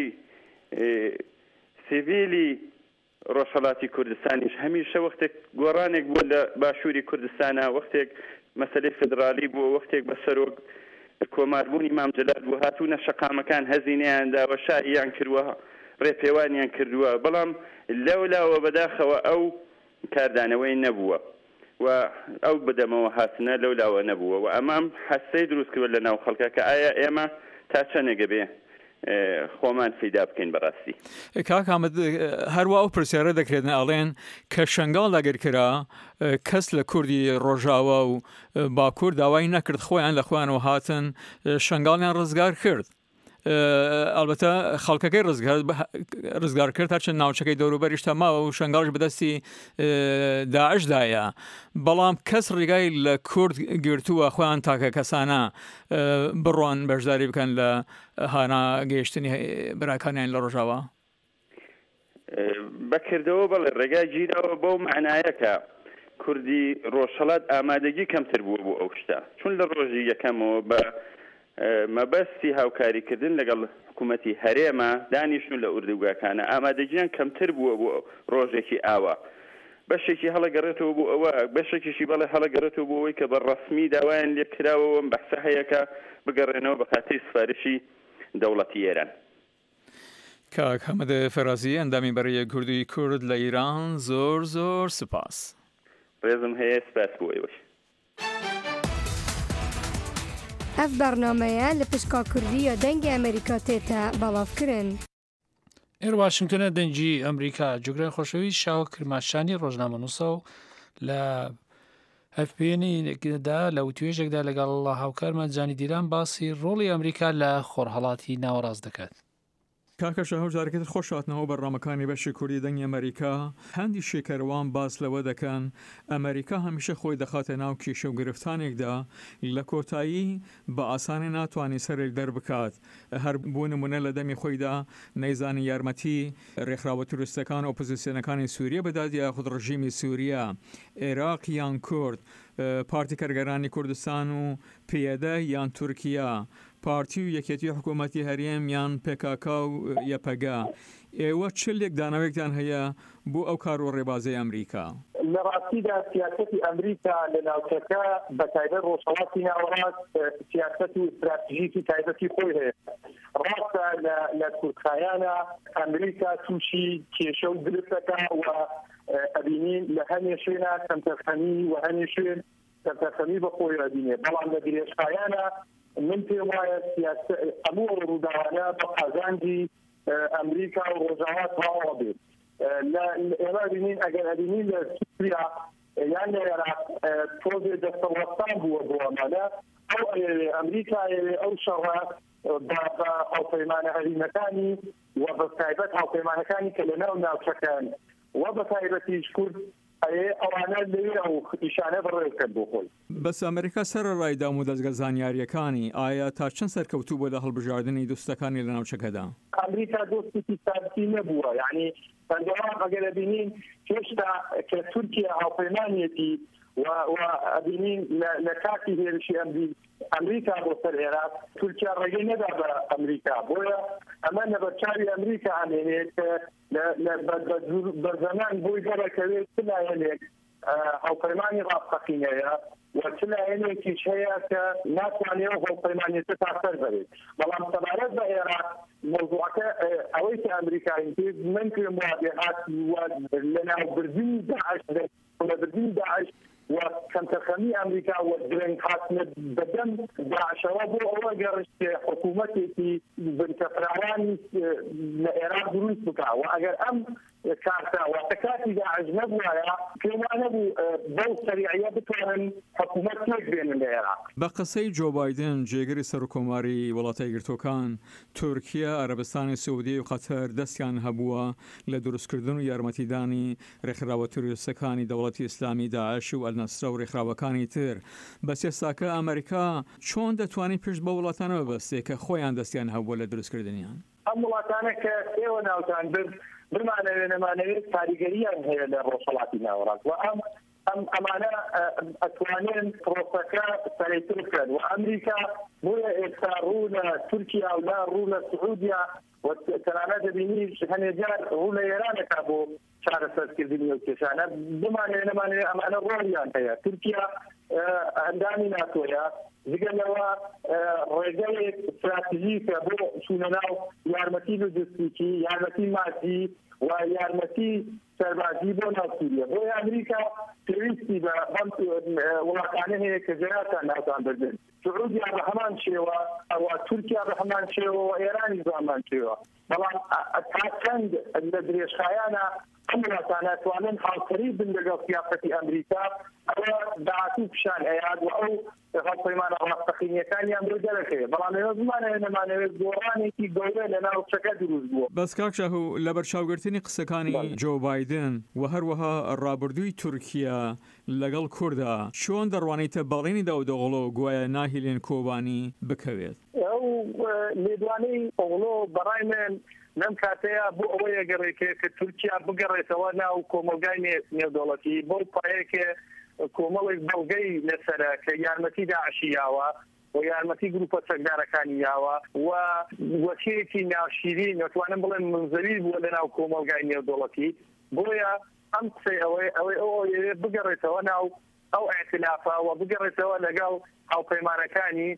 سیڤیلی ڕۆژهەڵاتی کوردستانیش هەمیشە وەختێک گۆڕانێک بووە لە باشووری کوردستانە، وەختێک مەسەلەی فدرالی بووە، وەختێک بە سەرۆک کۆماربوونی مام جەلال بوو هاتوونە شەقامەکان هەزینەیانداوە شاییان کردووە ڕێپێوانیان کردووە، بەڵام لەولاوە بەداخەوە ئەو کاردانەوەی نەبووە و ئەو بەدەمەوە هاتنە لەولاوە نەبووە و ئەمام حەسەی دروست کردوە لە ناو خەڵکە کە ئایا ئێمە تا چەندێک بێ خۆمان فیدا بکەین بەڕاستی. کاک ئەحمەد هەروە ئەو پرسیارە دەکرێتن ئەڵێن کە شەنگاڵ ئەگەرکرا کەس لە کوردی ڕۆژاوە و باکوور داوای نەکرد خۆیان لە خۆیانەوە هاتن شەنگاڵیان ڕزگار کرد. ئەلبەتە خەڵکەکەی ڕزگار کرد هەرچەند ناوچەکەی دەوروبەریش تەماوە و شەنگاڵش بەدەستی داعشدایە، بەڵام کەس ڕێگای لە کورد گرتووە خۆیان تاکە کەسانە بڕۆن بەشداری بکەن لە هانا گەیشتنی براکانیان لە ڕۆژاوە؟ بەکردەوە بەڵێ ڕێگای گیرەوە بەو معنایەکە کوردی ڕۆژهەڵات ئامادەگی کەمتر بووە بۆ ئەو شتە، چون لە ڕۆژی یەکەمەوە بە مەبەستی هاوکاریکردن لەگەڵ حکوومەتی هەرێمە دانیشتون لە ئوردوگاکانە ئامادەجییان کەمتر بووە بۆ ڕۆژێکی ئاوا. بەشێکی هەڵەگەڕێتەوە بۆ ئەوە، بەشێکیشی بەڵێ هەڵەگەڕێتەوە بۆ ئەوەی کە بە ڕەسمی داوایان لێ کراوەوە بەحسە هەیەکە بگەڕێنەوە بە خاتری سفارشی دەوڵەتی ئێران. کاک ئەحمەد فەرازی ئەندامی بەرەیە کوردی کورد لە ئیران زۆر زۆر سپاس. ڕێزم هەیە سپاس بۆ ئێوەش. ئەف بەرنامەیە لە پشکا کوردیە دەنگی ئەمریکا تێتە بەڵاوکردن. ئێر واشنگتنە دەنگی ئەمریکا جوگرای خۆشەوی شاو کرماشانی ڕۆژنامە نووسە و لە هەفپێنیدا لە وتوێژێکدا لەگەڵ هاوکارمان جانی دیران باسی ڕۆڵی ئەمریکا لە خۆرهەڵاتی ناوەڕاست دەکات. کاکەشە هەوجارەکەت خۆشاتنەوە بەڕامەکانی بەشی کوردی دەنگی ئەمریکا هەندی شێکەروان باس لەوە دەکەن ئەمریکا هەمیشە خۆی دەخاتە ناو کێشە و گرفتانێکدا لە کۆتایی بە ئاسانی ناتوانانی سەرێک دەربکات. هەر بۆ نمونە لە دەمی خۆیدا نەیزانی یارمەتی ڕێکخراوە توریستەکان و ئۆپۆزیسیۆنەکانی سووریە بەدات یاخود ڕژیمی سووریا، عێراق یان کورد، پارتی کەرگەرانی کوردستان و پێدە یان تورکیا، پارتی و یەکێتی حکوومەتی هەرێم یان پێکاکا و یەپەگا، ئێوە چلێک داناوێکتان هەیە بۆ ئەو کار و ڕێبازەی ئەمریکا؟ لە ڕاستیدا سیاسەتی ئەمریکا لە ناوچەکە بە تایبەت ڕۆژهەڵاتی ناوەڕاست سیاسەت و استراتیژیکی تایبەتی خۆی هەیە. ڕاستە لە کورتخایانە ئەمریکا تووشی کێشە و گرفتەکە و ئەبینین لە هەنێ شوێنە کەمتەرخەمی و هەنێ شوێن کەمتەرخەمی بە خۆی ئەبینێ، بەڵام لە درێژخایانە من پێم وایە هەموو ڕووداوانە بە قەزاندی ئەمریکا و ڕۆژاوات تەواو بێت. ئێمە بینین ئەگەر ئەبینین لە سووریا یان لە عێراق تۆزێ دەستەوەستان بووە بۆ ئەمانە ئەو ئەمریکا ئەو شەڕە بە هاوپەیمانە هەرێمەکانی و بە تایبەت هاوپەیمانەکانی کە لەناو ناوچەکان و بە تایبەتیش کورد ئەوانە لێرە و ئیشانە بڕێکرد بۆ خۆی. بەس ئەمریکا سەرەڕای دام و دەستگە زانیاریەکانی ئایا تا چەند سەرکەوتوو بۆ لە هەڵبژاردننی دۆستەکانی لە ناوچەکەدا؟ ئەمریکا دۆستی سابتی نەبووە، یعنی بەردەوام ئەگەر ئەبینین هێشتا کە تورکیا هاوپەیمانێتی و ئەبینین لە کاتی هێرشی ئەمریکا بۆ سەر عێراق تورکیا ڕێگەی نەدا بە ئەمریکا، بۆیە ئەمە لەبەرچاوی ئەمریکا ئەمێنێت بەرزەمان بۆی گەڕەکەوێت چ لایەنێک هاوپەیمانی ڕاستەقینەیە و چ لایەنێکیش هەیە کە ناتوانێت هاوپەیمانیەکە تا سەر بەرێت. بەڵام سەبارەت بە عێراق مۆزوعەکە ئەوەی کە ئەمریکایی پێ من پێم وابێ هات لەناوبردنی داعش لەبردنی داعش و کەمتەرخەمی ئەمریکا و درەنگ هاتنە بەدەم داعشەوە بۆ ئەوە گەڕشت حکوومەتێکی بنکەفراوانی لە عێراق دروست بکا و ئەگەر ئەم کارتا واتە کاتی داعش نەبووایە پێم وانە بوو بەو سەریعیە بتوانن حکوومەت تێک بێنن لە عێراق. بە قسەی جۆ بایدن جێگەری سەرۆکۆماری وڵاتە یەکگرتووەکان تورکیا، عەرەبستانی سعودی و قەتەر دەستیان هەبووە لە دروستکردن و یارمەتیدانی ڕێکخراوە تروریستەکانی دەوڵەتی ئیسلامی داعش و ئەلنەسرە و ڕێکخراوەکانی تر. بەس ئێستاکە ئەمریکا چۆن دەتوانێت پشت بە وڵاتانەوە بەستێ کە خۆیان دەستیان هەبووە لە دروستکردنیان؟ ئەم وڵاتانە کە ئێوە ناوتان برد بمانەوێت نەمانەوێت کاریگەریان هەیە لە ڕۆژهەڵاتی ناوەڕاست و ئەم ئەم ئەمانە ئەتوانێن پرۆسەکە سەرەیتر بکەن و ئەمریکا بۆیە ئێستا ڕوو لە تورکیا و لا ڕوو لە سعودیا و تەنانەت دەبینی هەنێجار ڕوو لە ئێرانەکە بۆ چارەسەرکردنی ئەو کێشانە بمانەوێت نەمانەوێت ئەمانە ڕۆڵیان هەیە. تورکیا ئەندامی ناتۆیە جگەلەوە ڕێگەیەک استراتیژیکە بۆ چوونە ناو یارمەتی لۆجستیکی، یارمەتی مادی و یارمەتی سەربازی بۆ ناو سووریا. بۆیە ئەمریکا پێویستی بە ئەم وڵاتانە هەیە کە جێراتان ناوتان بردن. سعودیا بە هەمان شێوە ئەوە تورکیا بە هەمان شێوە و ئێرانی بە هەمان شێوە. بەڵام تا چەند لە درێژخایانە ئەم وڵاتانە توانن هاوکەری بن لەگەڵ سیاسەتی ئەمریکا ئەوە داهاتوو پیشان ئەیاد و ئەو هاوپەیمانە ڕاستەقینیەکانیان بۆ دەرەکەوێت. بەڵام ئێوە بمانەوێت نەمانەوێت گۆڕانێکی گەورە لە ناوچەکە دروست بووە. بەس کاک شاهوو لە بەرچاوگرتنی قسەکانی جۆ بایدن و هەروەها ڕابردووی تورکیا لەگەڵ کووردا چۆن دەڕوانیتە باڵێنی داودەوڵۆ گوایە ناهیلێن کۆبانی بکەوێت؟ ئەو لێدوانەی ئۆغڵۆ بەڕای من لەم کاتەیە بۆ ئەوەیە گەڕێکێ کە تورکیا بگەڕێتەوە ناو کۆمەلگای نێودەوڵەتی بۆ پایەکێ کۆمەڵێک بەڵگەی لەسەرە کە یارمەتی داعشی یاوە و یارمەتی گروپە چەکدارەکانی یاوە و وەچەیەکی ناوشیرین نەتوانم بڵێن منزەوی بووە لە ناو کۆمەلگای نێودەوڵەتی. بۆیە ئەم قسەی ئەوەی ئەوەی ئەوەیە بگەڕێتەوە ناو ئەو ئەعتلافە و بگەڕێتەوە لەگەڵ هاوپەیمانەکانی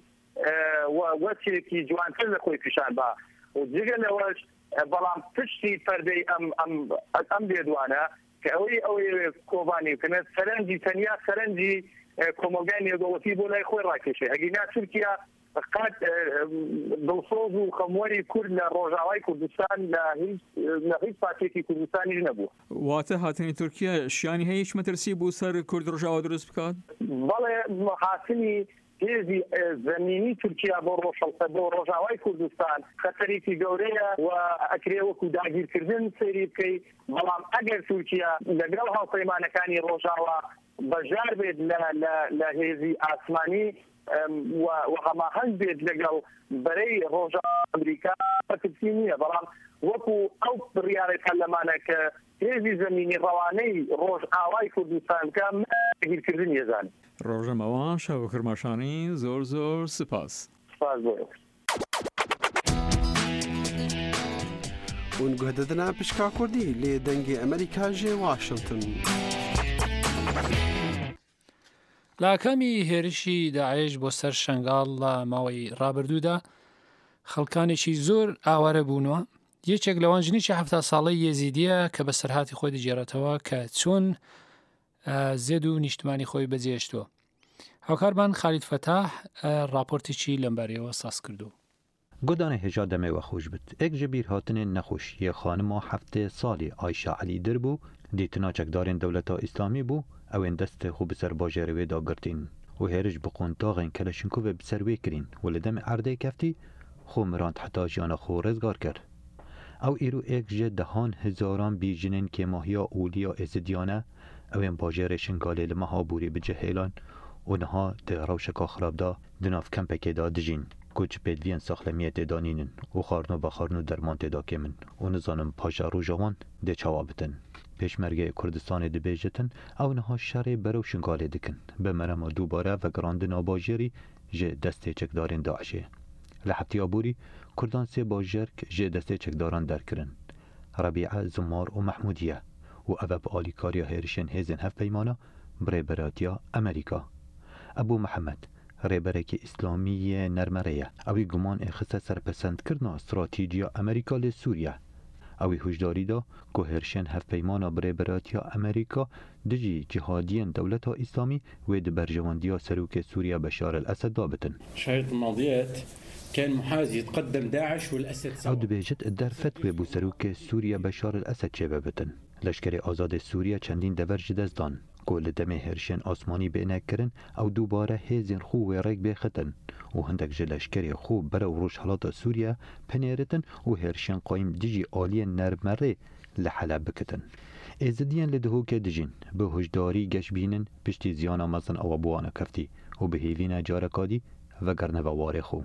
وەچێکی جوانتر لە خۆی پیشان با و جگە لەوەش بەڵام پشتی پەردەی ئەم ئەم لێدوانە کە ئەوەی ئەوەی کۆبانی بکەنێت سەرنجی تەنیا سەرنجی کۆمەلگای نێودەوڵەتی بۆ لای خۆی ڕاکێشێ. ئەگەینا تورکیا قەت دڵسۆز و خەموەری کورد لە ڕۆژاوای کوردستان لە هیچ پارتێکی کوردستانیش نەبوو. واتە هاتنی تورکیا شیانی هەیە هیچ مەترسی بوو سەر کورد ڕۆژاوا دروست بکات؟ بەڵێ هاتنی هێزی زەمینی تورکیا بۆ ڕۆژهەڵسە بۆ ڕۆژاوای کوردستان خەتەرێکی گەورەیە و ئەکرێ وەکو داگیرکردن سەیری بکەیت. بەڵام ئەگەر تورکیا لەگەڵ هاوپەیمانەکانی ڕۆژاوا بەژار بێت لە هێزی ئاسمانی و هەماهەنگ بێت لەگەڵ بەرەی ڕۆژاوا ئەمریکا پەترسی نییە. بەڵام وەکو ئەو بڕیارێک هەلەمانە کە هێزی زەمینی ڕەوانەی ڕۆژ ئاوای کوردستان کە داگیرکردن ێزان. ڕۆژەمەوە شەو کرماشانی زۆر زۆر سپاس. سپاس بۆ اون گوهدەدنا پشکا کوردی لێ دەنگی ئەمریکا ژێ واشنگتن. لاکەمی هێرشی داعش بۆ سەر شنگاڵ لە ماوەی ڕابردوودا خەڵکانێکی زۆر ئاوارە بوونەوە. یەکێک لەوان ژنێکی هەفتا ساڵەی یێزیدیە کە بە سەرهاتی خۆی دەجێڕێتەوە کە چۆن زێد و نیشتمانی خۆی بەجێشتووە. هاوکارمان خالید فەتاح راپۆرتێکی لەمبارەیەوە ساز کردو. گۆدانە هێژا دەمەوە خۆش بت ئێک ji bîrhatinên nexweşiyê xanima heftê salî Ayşe Elî dir bû dîtina çekdarên dewleta Îslamî bû اوین دست خو بسر باجر وی دا گرتین و هرج بقونتاغین کلشنکوف بسر وی کرین و لدم عرده کفتی خو مراند حتا جانا خو رزگار کرد. او ایرو ایک جه دهان هزاران بیجنین که ماهیا اولیا ازدیانه اوین باجر شنگاله لمها بوری بجه هیلان و نها ده روشکا خراب دا دناف کمپکی دا دجین کچ پیدوین ساخلمیت دانینن و خارنو بخارنو درمان تدا کمن و نزانم پاشا رو جوان ده چوابتن. پیشمرگه کردستان ده بیجتن او نها شر برو شنگاله دکن به مرم دوباره و گراندنا باجری جه دسته چکدارین داعشه. لحبتی آبوری کردان سه باجر که جه دسته چکداران در کرن ربیعه زمار و محمودیه و اوب آلیکاریا هیرشن هیزن هف پیمانا بریبراتیا امریکا. ابو محمد ریبرک اسلامی نرمریه اوی گمان اخصه سرپسند کرنا استراتیجیا امریکا لی سوریه اوی هجداری دا که هرشن هف پیمانا بریبراتیا امریکا دجی جهادین دولتا اسلامی و دبرجواندیا سروک سوریه بشار الاسد دابتن. شهرة الماضيات كان محاز يتقدم داعش والأسد او دبیجت در فتوی بو سروک سوریه بشار الاسد شبابتن. لشکر آزاد سوریه چندین دورج دزدان گل دم هرشن آسمانی بینه کرن او دوباره هیزین خو و رگ بخطن و هندک جلشکری خوب برا و روش حالات سوریه پنیرتن و هرشن قایم دیجی آلی نرمره لحلب بکتن. ازدیان لدهو که دجین به هجداری گش بینن پشتی زیانا مزن او بوانا کفتی و به هیوین جارکادی و گرنه واره خو.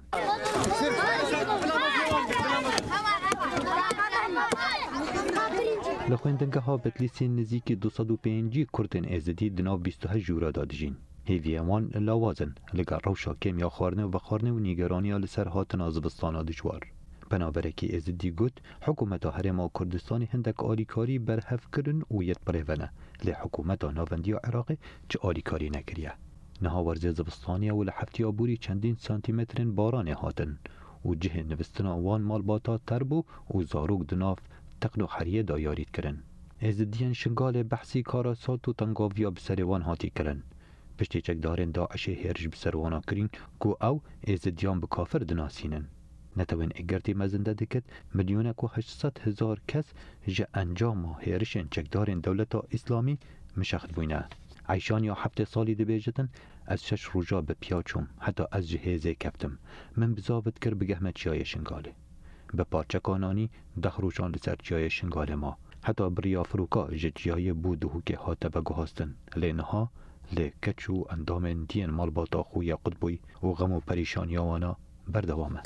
لخوندنگه ها بتلیسی نزیکی دوصد و پنجی کردن ازدی دناو بیست و هشت جورا دادجین. هیوی امان لاوازن لگر روشا کم یا خارنه و خارنه و نیگرانی ها لسر هاتن آزبستان دجوار. بنابرکی ازدی گوت حکومت هرما کردستان هندک آلیکاری برهف کرن و یت بریونه لی حکومت ناوندی عراقی چه آلیکاری نکریه. نها ورزی زبستانی و لحفتی آبوری چندین سانتیمترین باران هاتن و جه نوستن آوان مال باتا تربو و زاروک دناف تقنو حریه دا یارید کرن. ازدیان شنگال بحثی کاراسات و تنگاویا بسروان هاتی کرن. پشتی چک دارن داعش هرج بسروانا کرین کو او ازدیان بکافر دناسینن. نتوین اگرتی مزنده دکت میلیون کو هشتصد هزار کس جه انجام هرشن چک دارن دولتا اسلامی مشخد بوینه. عیشان یا هفته سالی دی بیجتن از شش روزا به پیاچم حتی از جهیزه کفتم من بزاوت کر بگهمه چیای شنگاله به پارچه کانانی ده روزان لسر چیای شنگاله ما حتی بریا فروکا جیای بودهو که هاته بگوهستن لینها لی کچو اندام دین مال باتا خوی قطبوی و غم و پریشانی وانا بردوامه.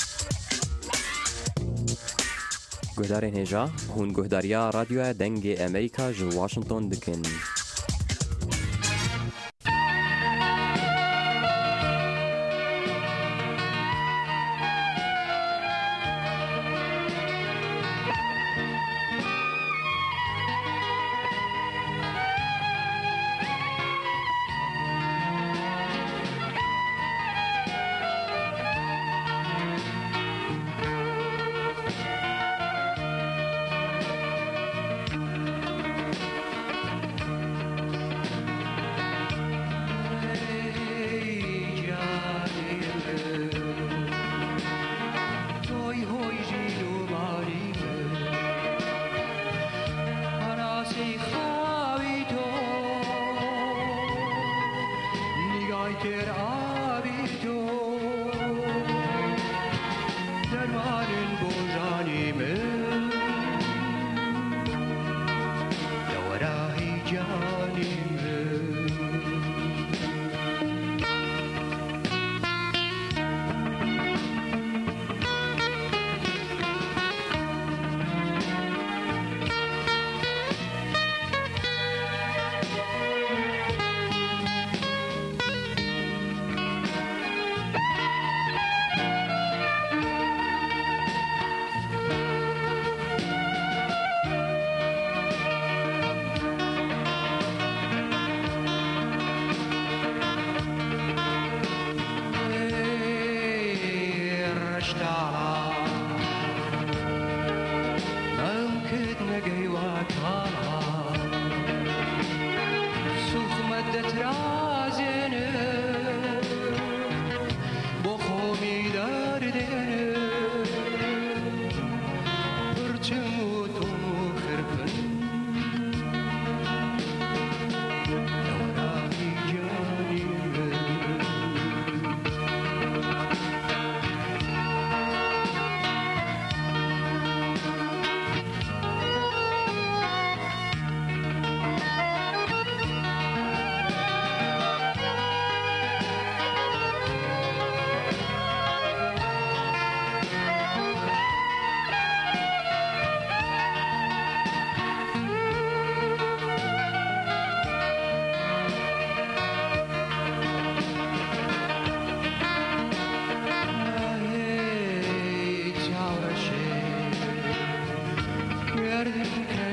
گهدارین هجا هون گهداریا رادیو دنگ امریکا جو واشنطن دکن.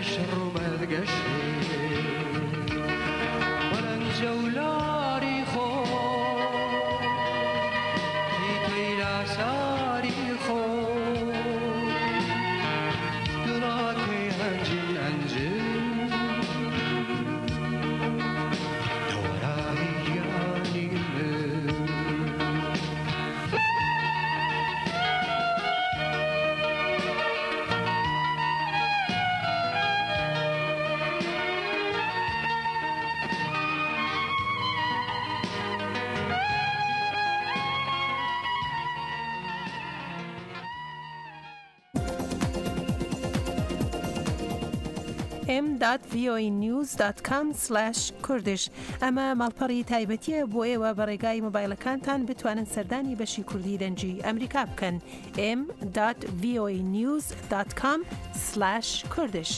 قشر والقشر ولن جولاري خو هيكي لا ساري خو دراكي أنجل أنجل دوراري يعني من ام دات وی او ای نیوز دات کام سلاش کوردش ئەمە ماڵپەڕی تایبەتیە بۆ ئێوە بەڕێگای مۆبایلەکانتان بتوانن سەردانی بەشی کوردی دەنجی ئەمریکا بکەن ام دات وی او ای نیوز دات کام سلاش کوردش.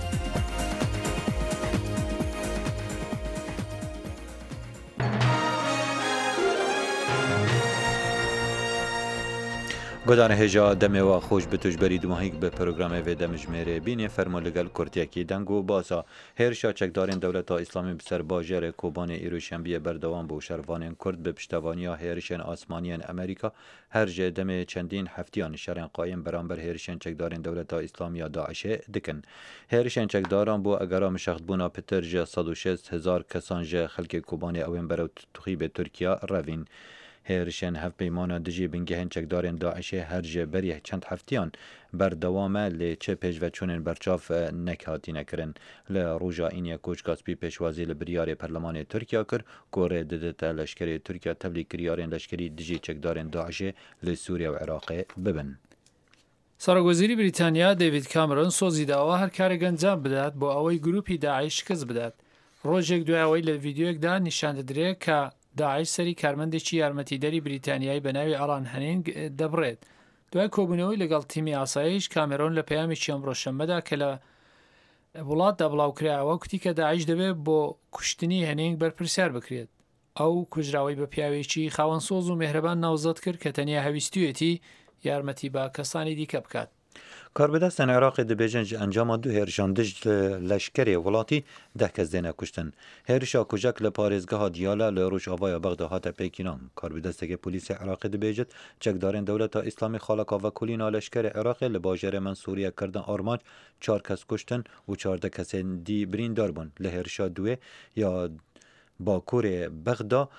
گودان هجا دمه و خوش بتوش برید ماهیک به پروگرام و دمجمره بینی فرمو لگل کرتیکی دنگو باسا هرشا چکدارین دولت اسلامی بسر باجر کوبان ایروشنبی بردوان بو شروان کرد به پشتوانیا هرشن آسمانیان امریکا هر جه دم چندین هفتیان شرن قایم برانبر هرشن چکدارین دولت اسلامی داعش دکن هرشن چکداران بو اگرام شخص بونا پتر جه صد و شصت هزار کسان جه خلک کوبان اوین برو تخیب ترکیه روین هرشن هف پیمانا دجی بنگهن چکدارین داعش هر جه بریه چند هفتیان بردوامه لی چه پیش و چونین برچاف نکهاتی نکرن لروژا اینیا کوچ کاسپی پیشوازی لبریار پرلمان ترکیه کر کوره ددتا لشکری ترکیه تبلیغ کریارین لشکری دجی چکدارین داعش لسوریه و عراق ببن. سەرۆکوەزیری بریتانیا دەیڤید کامرۆن سۆزی داوا هەر کارێک ئەنجام بدات بۆ ئەوەی گروپی داعش شکست بدات. ڕۆژێک دوای ئەوەی لە ڤیدیۆیەکدا نیشان دەدرێت کە داعش سەری کارمەندێکی یارمەتیدەری بریتانیایی بە ناوی ئەڵان هەنینگ دەبڕێت. دوای کۆبوونەوەی لەگەڵ تیمی ئاسایش کامێرۆن لە پەیامێکی ئەمڕۆشەممەدا کە لە وڵاتدا بڵاوکرایەوە کوتی کە داعش دەبێت بۆ کوشتنی هەنینگ بەرپرسیار بکرێت. ئەو کوژراوی بە پیاوێکی خاوەن سۆز و مێهرەبان ناوزەت کرد کە تەنیا هەویستویەتی یارمەتی بە کەسانی دیکە بکات. کاربدەستان عێراقی دەبێژن ئەنجاما دوو هێرشاندژ لەشکرێ وڵاتی دە کەس دێنە کوشتن. هێرشا کوژەک لە پارێزگەها دیالە لە ڕۆژئاوایە بەغدا هاتە پێکینان. کاربدەستێکی پۆلیسی عێراقی دەبێژێت چەکدارên دەولەتا ئیسلامی خاڵقا کولîna leşkerê Iraqê li bajarê min Sûriye kirdin armanc çar kes kuştin û çardeh kesên dî birîndar bûn. Li hêrişa duê ya Bakurê Bexda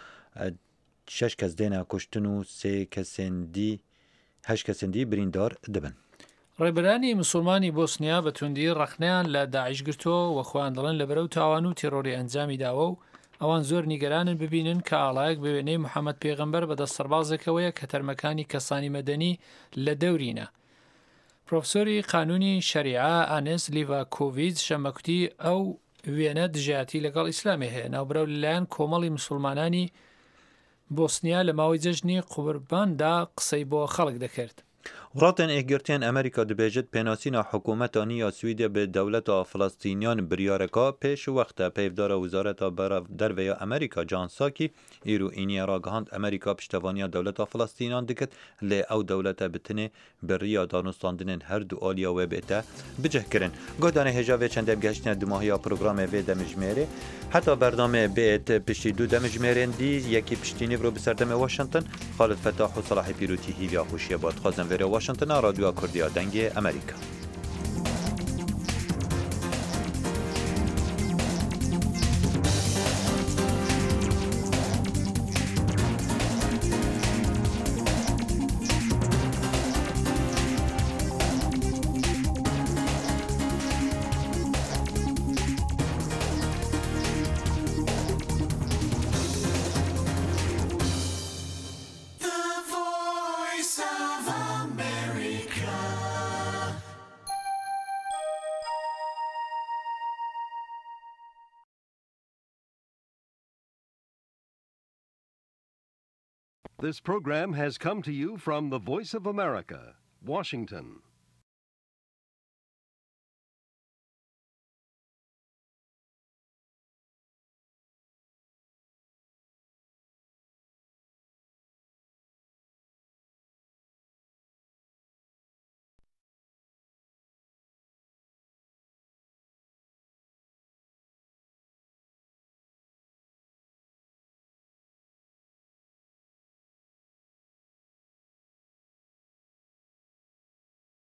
şeş kes dêne kuştin û sê kesên dî heşt kesên dî birîndar dibin. ڕێبەرانی مسلمانی بۆسنیا بە توندی ڕەخنیان لە داعش گرتۆ و خۆیان دەڵێن لەبەرەو تاوان و تێڕۆری ئەنجامی داوە و ئەوان زۆر نیگەرانن ببینن کە ئاڵایەک بە وێنەی محەممەد پێغەمبەر بەدەست سەربازێکەوەیە کە تەرمەکانی کەسانی مەدەنی لە دەورینە. پرۆفسۆری قانونی شەریعە ئانێس لیڤاکۆڤیچ شەمەکوتی ئەو وێنە دژایەتی لەگەڵ ئیسلامی هەیە ناوبرەو لەلایەن کۆمەڵی مسلمانانی بۆسنیا لە ماوەی جەژنی قورباندا قسەی بۆ خەڵک دەکرد. وڵاتên êgirtiyên Amerîka dibêjit pênasîna hikûmeta nîya Swîdê bi dewleta Filistîniyan biryareka pêş wexta peyvdara Wizareta Derve ya Amerîka Can Psaki îro îniya ragihand Amerîka piştevaniya dewleta Filistînan dikit lê ew dewlete bi tinê bi riya danûstandinên her du aliya wê bête bicihkirin. Godanê hêja vê çendem geştine dimahîya programê vê demijmêrê heta berdamê bêt piştî du demijmêrên dî yekî piştî nîvro bi serdemê Washington Xalid Fetah û Salahê Pîrotî hîviya xweşiye bat xwazin verê Washington رادیو کردیا دنگی امریکا. This program has come to you from the Voice of America, Washington.